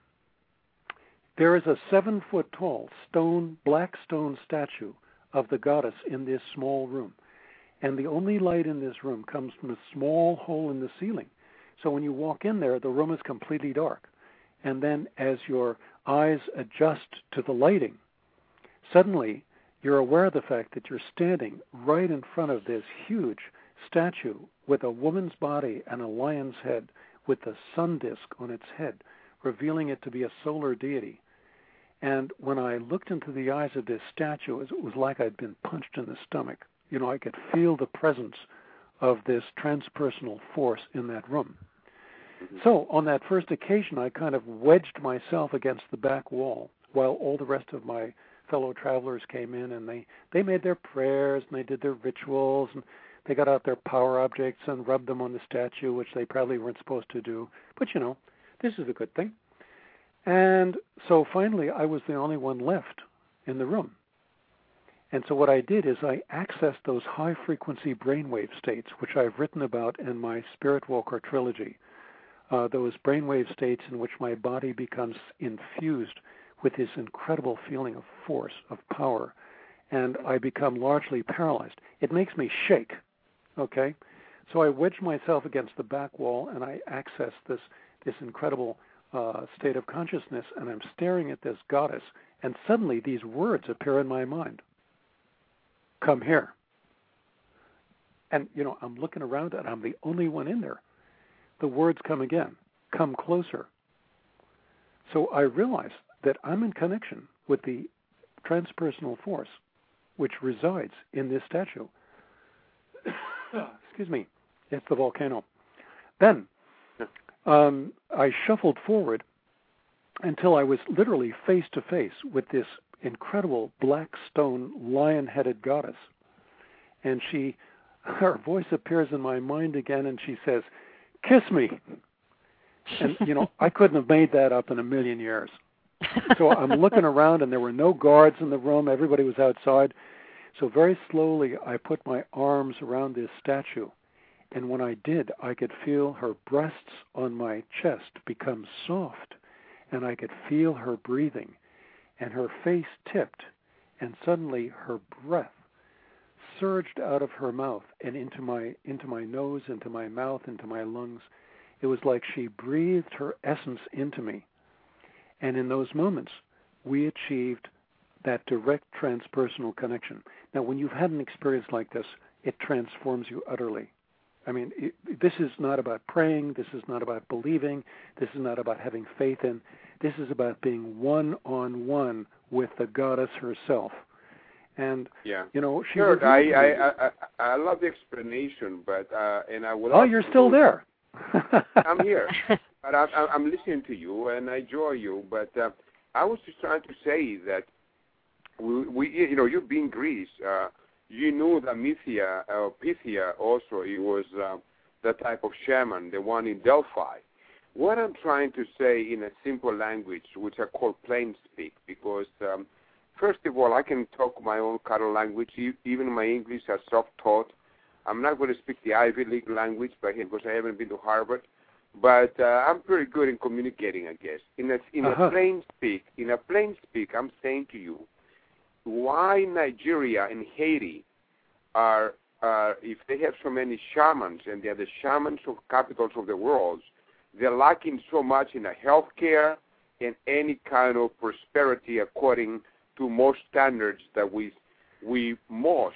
Speaker 3: there is a seven-foot-tall stone, black stone statue of the goddess in this small room. And the only light in this room comes from a small hole in the ceiling. So when you walk in there, the room is completely dark. And then as your eyes adjust to the lighting, suddenly you're aware of the fact that you're standing right in front of this huge statue with a woman's body and a lion's head with the sun disk on its head, revealing it to be a solar deity. And when I looked into the eyes of this statue, it was like I'd been punched in the stomach. You know, I could feel the presence of this transpersonal force in that room. So on that first occasion, I kind of wedged myself against the back wall while all the rest of my fellow travelers came in, and they, they made their prayers, and they did their rituals, and they got out their power objects and rubbed them on the statue, which they probably weren't supposed to do. But, you know, this is a good thing. And so finally, I was the only one left in the room. And so what I did is I accessed those high-frequency brainwave states, which I've written about in my Spirit Walker trilogy, uh, those brainwave states in which my body becomes infused with this incredible feeling of force, of power, and I become largely paralyzed. It makes me shake, okay? So I wedged myself against the back wall, and I access this, this incredible uh, state of consciousness, and I'm staring at this goddess, and suddenly these words appear in my mind. Come here. And, you know, I'm looking around, and I'm the only one in there. The words come again. Come closer. So I realize that I'm in connection with the transpersonal force which resides in this statue. Excuse me. It's the volcano. Then um, I shuffled forward until I was literally face to face with this incredible black stone lion-headed goddess. And she, her voice appears in my mind again, and she says, "Kiss me." And, you know, I couldn't have made that up in a million years. So I'm looking around, and there were no guards in the room. Everybody was outside. So very slowly, I put my arms around this statue. And when I did, I could feel her breasts on my chest become soft, and I could feel her breathing, and her face tipped, and suddenly her breath surged out of her mouth and into my into my nose, into my mouth, into my lungs. It was like she breathed her essence into me. And in those moments, we achieved that direct transpersonal connection. Now, when you've had an experience like this, it transforms you utterly. I mean, it, this is not about praying. This is not about believing. This is not about having faith in. This is about being one-on-one with the goddess herself. And,
Speaker 4: yeah.
Speaker 3: you know, she
Speaker 4: sure,
Speaker 3: was...
Speaker 4: I, I, I, I love the explanation, but, uh, and I will...
Speaker 3: Oh, you're still there.
Speaker 4: I'm here. But I'm, I'm listening to you, and I enjoy you, but uh, I was just trying to say that, we, we you know, you being Greece, uh, you knew that Mythia, or Pythia also, it was uh, the type of shaman, the one in Delphi. What I'm trying to say in a simple language, which I call plain speak, because um, first of all, I can talk my own Karo language, even my English are self-taught. I'm not going to speak the Ivy League language because I haven't been to Harvard, but uh, I'm pretty good in communicating, I guess. In a, in uh-huh. a plain speak, in a plain speak, I'm saying to you, why Nigeria and Haiti are, uh, if they have so many shamans and they're the shamans of capitals of the world, they're lacking so much in a healthcare and any kind of prosperity according to most standards that we we most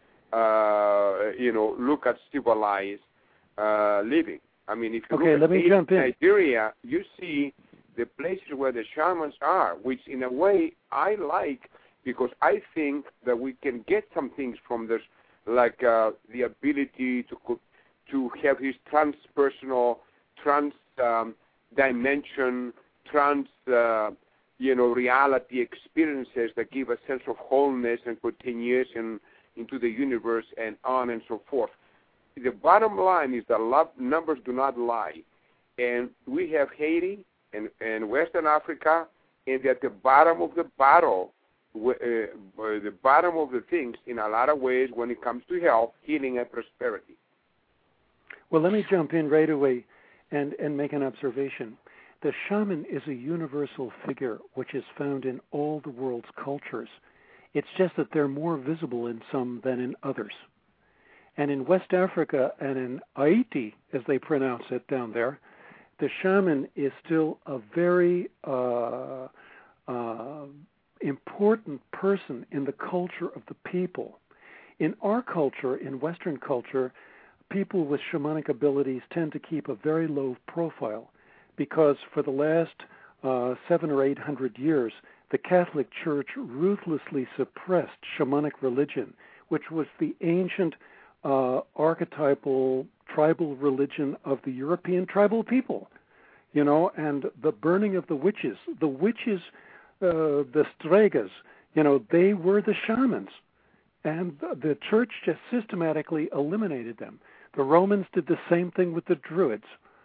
Speaker 4: uh, you know look at civilized uh, living. I mean, if you
Speaker 3: okay,
Speaker 4: look
Speaker 3: let
Speaker 4: at
Speaker 3: me jump in.
Speaker 4: Nigeria, you see the places where the shamans are, which in a way I like because I think that we can get some things from this, like uh, the ability to to have his transpersonal, trans um, dimension, trans uh, you know reality experiences that give a sense of wholeness and continuation into the universe and on and so forth. The bottom line is that love, numbers do not lie, and we have Haiti and, and Western Africa, and at the bottom of the battle, uh, the bottom of the things in a lot of ways when it comes to health, healing, and prosperity.
Speaker 3: Well, let me jump in right away and, and make an observation. The shaman is a universal figure which is found in all the world's cultures. It's just that they're more visible in some than in others. And in West Africa and in Haiti, as they pronounce it down there, the shaman is still a very uh, uh, important person in the culture of the people. In our culture, in Western culture, people with shamanic abilities tend to keep a very low profile because for the last uh, seven or eight hundred years, the Catholic Church ruthlessly suppressed shamanic religion, which was the ancient uh, archetypal tribal religion of the European tribal people, you know, and the burning of the witches. The witches, uh, the Stregas, you know, they were the shamans, and the church just systematically eliminated them. The Romans did the same thing with the Druids.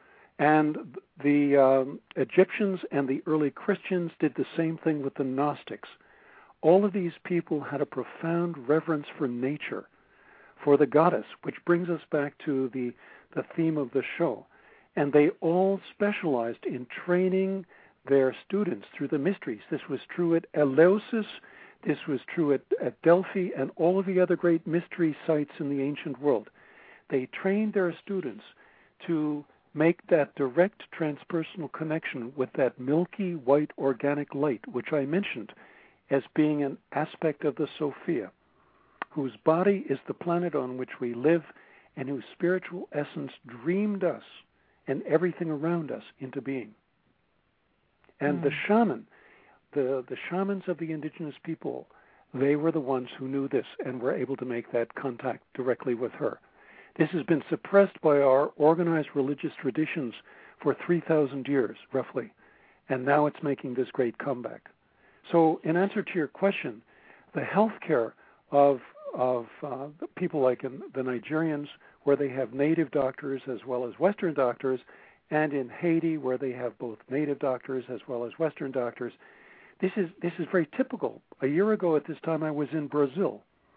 Speaker 3: And the um, Egyptians and the early Christians did the same thing with the Gnostics. All of these people had a profound reverence for nature, for the goddess, which brings us back to the, the theme of the show. And they all specialized in training their students through the mysteries. This was true at Eleusis, this was true at, at Delphi, and all of the other great mystery sites in the ancient world. They trained their students to make that direct transpersonal connection with that milky white organic light, which I mentioned as being an aspect of the Sophia, whose body is the planet on which we live and whose spiritual essence dreamed us and everything around us into being. And mm. the shaman, the, the shamans of the indigenous people, they were the ones who knew this and were able to make that contact directly with her. This has been suppressed by our organized religious traditions for three thousand years, roughly, and now it's making this great comeback. So in answer to your question, the healthcare of, of uh, people like in the Nigerians, where they have native doctors as well as Western doctors, and in Haiti, where they have both native doctors as well as Western doctors, this is, this is very typical. A year ago at this time, I was in Brazil,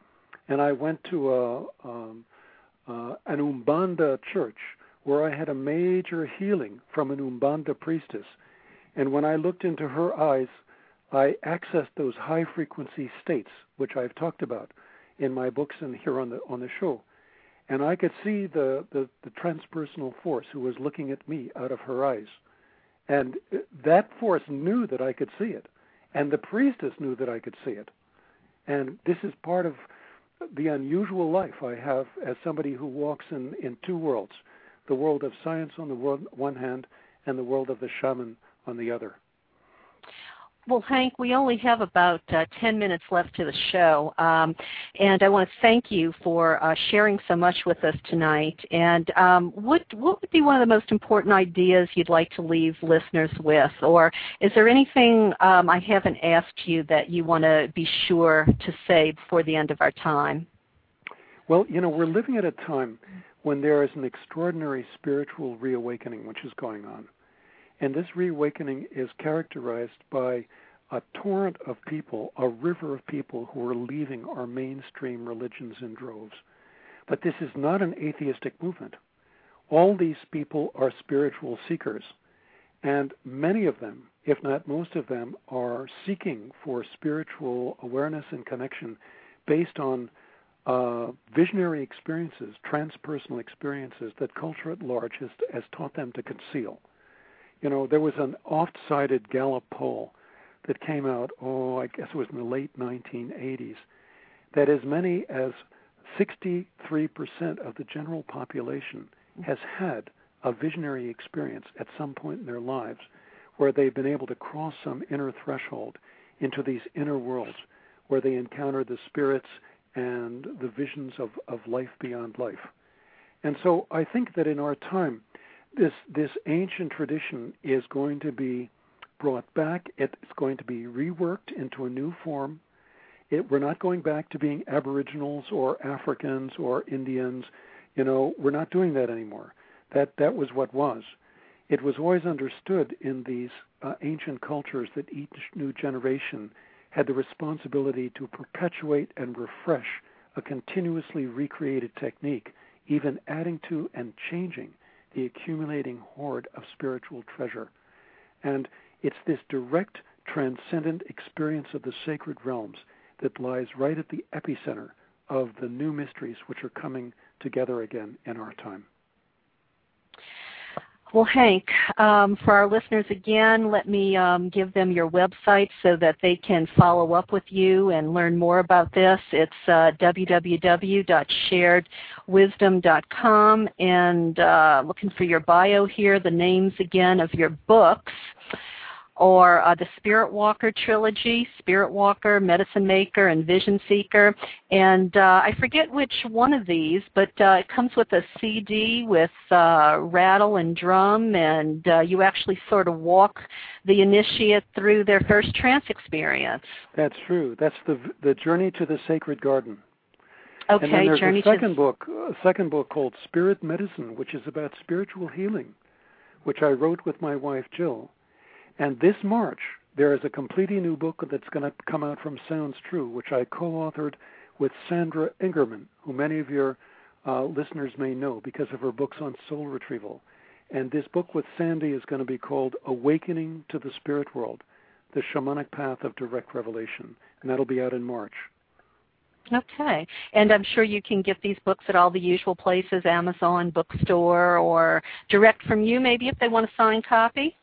Speaker 3: and I went to a, um, uh, an Umbanda church where I had a major healing from an Umbanda priestess. And when I looked into her eyes, I accessed those high-frequency states, which I've talked about in my books and here on the on the show. And I could see the, the, the transpersonal force who was looking at me out of her eyes. And that force knew that I could see it. And the priestess knew that I could see it. And this is part of the unusual life I have as somebody who walks in, in two worlds, the world of science on the world, one hand and the world of the shaman on the other.
Speaker 2: Well, Hank, we only have about uh, ten minutes left to the show, um, and I want to thank you for uh, sharing so much with us tonight. And um, what, what would be one of the most important ideas you'd like to leave listeners with? Or is there anything um, I haven't asked you that you want to be sure to say before the end of our time?
Speaker 3: Well, you know, we're living at a time when there is an extraordinary spiritual reawakening which is going on. And this reawakening is characterized by a torrent of people, a river of people who are leaving our mainstream religions in droves. But this is not an atheistic movement. All these people are spiritual seekers, and many of them, if not most of them, are seeking for spiritual awareness and connection based on uh, visionary experiences, transpersonal experiences that culture at large has, has taught them to conceal. You know, there was an oft-cited Gallup poll that came out, oh, I guess it was in the late nineteen eighties, that as many as sixty-three percent of the general population has had a visionary experience at some point in their lives where they've been able to cross some inner threshold into these inner worlds where they encounter the spirits and the visions of, of life beyond life. And so I think that in our time, This this ancient tradition is going to be brought back. It's going to be reworked into a new form. It, we're not going back to being Aboriginals or Africans or Indians. You know, we're not doing that anymore. That that was what was. It was always understood in these uh, ancient cultures that each new generation had the responsibility to perpetuate and refresh a continuously recreated technique, even adding to and changing the accumulating hoard of spiritual treasure. And it's this direct, transcendent experience of the sacred realms that lies right at the epicenter of the new mysteries which are coming together again in our time.
Speaker 2: Well, Hank, um, for our listeners again, let me um, give them your website so that they can follow up with you and learn more about this. It's uh, w w w dot shared wisdom dot com, and uh, looking for your bio here, the names again of your books, or uh, the Spirit Walker trilogy, Spirit Walker, Medicine Maker, and Vision Seeker. And uh, I forget which one of these, but uh, it comes with a C D with uh, rattle and drum, and uh, you actually sort of walk the initiate through their first trance experience.
Speaker 3: That's true. That's the the Journey to the Sacred Garden.
Speaker 2: Okay,
Speaker 3: and then there's
Speaker 2: Journey
Speaker 3: a second
Speaker 2: to...
Speaker 3: book, a second book called Spirit Medicine, which is about spiritual healing, which I wrote with my wife Jill. And this March, there is a completely new book that's going to come out from Sounds True, which I co-authored with Sandra Ingerman, who many of your uh, listeners may know because of her books on soul retrieval. And this book with Sandy is going to be called Awakening to the Spirit World, The Shamanic Path of Direct Revelation. And that'll be out in March.
Speaker 2: Okay. And I'm sure you can get these books at all the usual places, Amazon, bookstore, or direct from you maybe if they want a signed copy?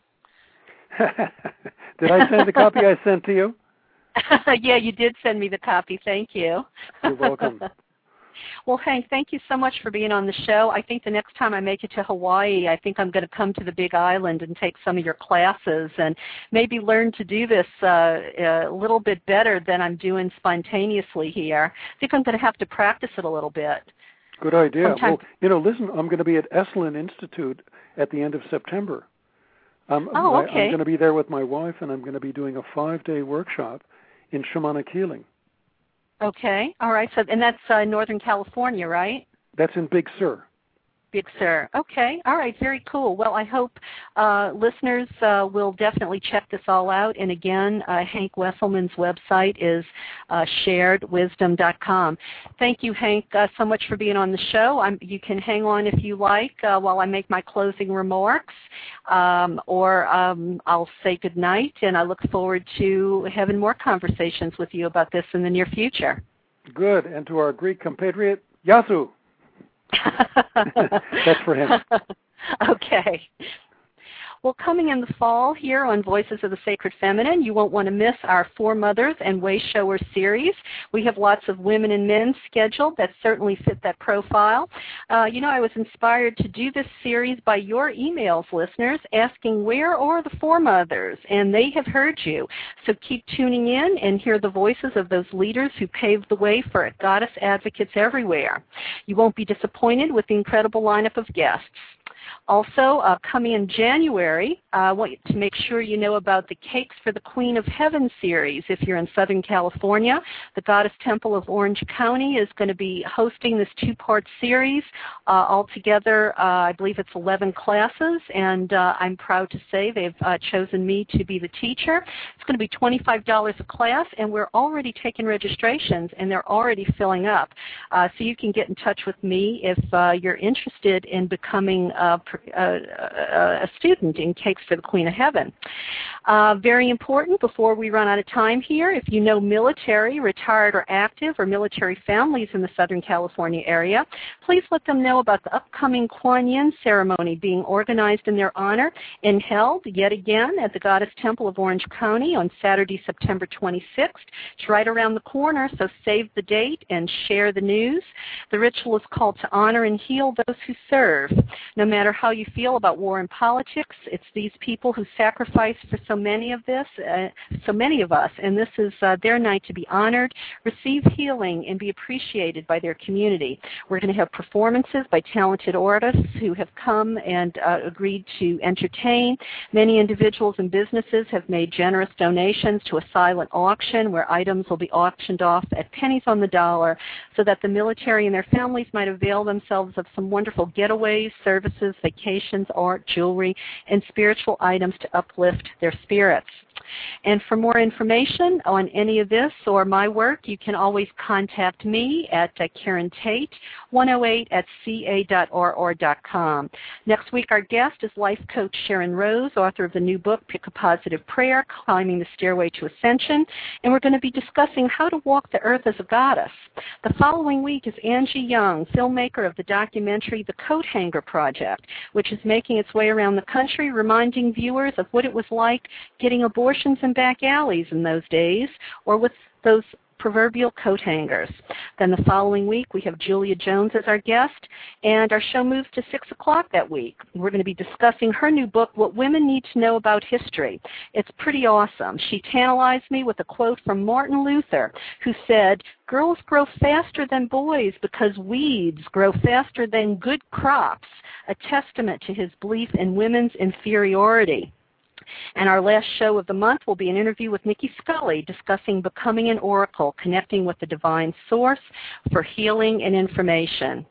Speaker 3: Did I send the copy I sent to you?
Speaker 2: Yeah, you did send me the copy. Thank you.
Speaker 3: You're welcome.
Speaker 2: Well, Hank, thank you so much for being on the show. I think the next time I make it to Hawaii, I think I'm going to come to the Big Island and take some of your classes and maybe learn to do this uh, a little bit better than I'm doing spontaneously here. I think I'm going to have to practice it a little bit.
Speaker 3: Good idea.
Speaker 2: Sometimes...
Speaker 3: Well, you know, listen, I'm going to be at Esalen Institute at the end of September. Um,
Speaker 2: oh,
Speaker 3: my,
Speaker 2: okay.
Speaker 3: I'm going to be there with my wife, and I'm going to be doing a five-day workshop in shamanic healing.
Speaker 2: Okay. All right. So, and that's uh, Northern California, right?
Speaker 3: That's in Big Sur.
Speaker 2: Big Sur. Okay. All right. Very cool. Well, I hope uh, listeners uh, will definitely check this all out. And again, uh, Hank Wesselman's website is uh, shared wisdom dot com. Thank you, Hank, uh, so much for being on the show. I'm, you can hang on if you like uh, while I make my closing remarks, um, or um, I'll say good night. And I look forward to having more conversations with you about this in the near future.
Speaker 3: Good. And to our Greek compatriot, Yasu. That's for him.
Speaker 2: Okay. Well, coming in the fall here on Voices of the Sacred Feminine, you won't want to miss our Four Mothers and Way Showers series. We have lots of women and men scheduled that certainly fit that profile. Uh, you know, I was inspired to do this series by your emails, listeners, asking where are the Four Mothers, and they have heard you. So keep tuning in and hear the voices of those leaders who paved the way for goddess advocates everywhere. You won't be disappointed with the incredible lineup of guests. Also, uh, coming in January, uh, I want to make sure you know about the Cakes for the Queen of Heaven series. If you're in Southern California, the Goddess Temple of Orange County is going to be hosting this two-part series. Uh, altogether, uh, I believe it's eleven classes, and uh, I'm proud to say they've uh, chosen me to be the teacher. It's going to be twenty-five dollars a class, and we're already taking registrations, and they're already filling up. Uh, so you can get in touch with me if uh, you're interested in becoming uh, A, a student in Cakes for the Queen of Heaven. Uh, very important before we run out of time here, if you know military, retired or active, or military families in the Southern California area, please let them know about the upcoming Kuan Yin ceremony being organized in their honor and held yet again at the Goddess Temple of Orange County on Saturday, September twenty-sixth. It's right around the corner, so save the date and share the news. The ritual is called to honor and heal those who serve. No matter how you feel about war and politics, it's these people who sacrifice for so many of this, uh, so many of us, and this is uh, their night to be honored, receive healing, and be appreciated by their community. We're going to have performances by talented artists who have come and uh, agreed to entertain. Many individuals and businesses have made generous donations to a silent auction where items will be auctioned off at pennies on the dollar so that the military and their families might avail themselves of some wonderful getaways, services, vacations, art, jewelry, and spiritual items to uplift their spirits. And for more information on any of this or my work, you can always contact me at uh, Karen Tate, one oh eight at c a dot r r dot com. Next week, our guest is life coach Sharon Rose, author of the new book, Pick a Positive Prayer, Climbing the Stairway to Ascension, and we're going to be discussing how to walk the earth as a goddess. The following week is Angie Young, filmmaker of the documentary The Coat Hanger Project, which is making its way around the country, reminding viewers of what it was like getting abortions in back alleys in those days, or with those proverbial coat hangers. Then the following week, we have Julia Jones as our guest, and our show moves to six o'clock that week. We're going to be discussing her new book, What Women Need to Know About History. It's pretty awesome. She tantalized me with a quote from Martin Luther, who said, "Girls grow faster than boys because weeds grow faster than good crops," a testament to his belief in women's inferiority. And our last show of the month will be an interview with Nikki Scully discussing becoming an oracle, connecting with the divine source for healing and information.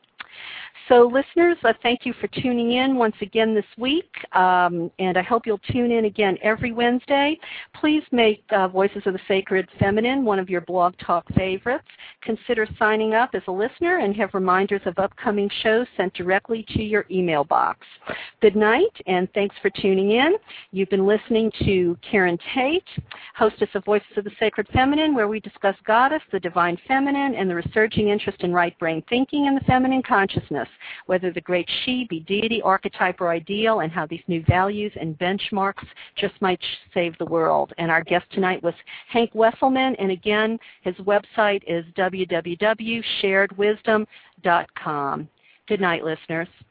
Speaker 2: So listeners, uh, thank you for tuning in once again this week, um, and I hope you'll tune in again every Wednesday. Please make uh, Voices of the Sacred Feminine one of your Blog Talk favorites. Consider signing up as a listener and have reminders of upcoming shows sent directly to your email box. Good night, and thanks for tuning in. You've been listening to Karen Tate, hostess of Voices of the Sacred Feminine, where we discuss Goddess, the Divine Feminine, and the resurging interest in right brain thinking and the feminine consciousness, whether the great she be deity, archetype, or ideal, and how these new values and benchmarks just might save the world. And our guest tonight was Hank Wesselman, and again, his website is w w w dot shared wisdom dot com. Good night, listeners.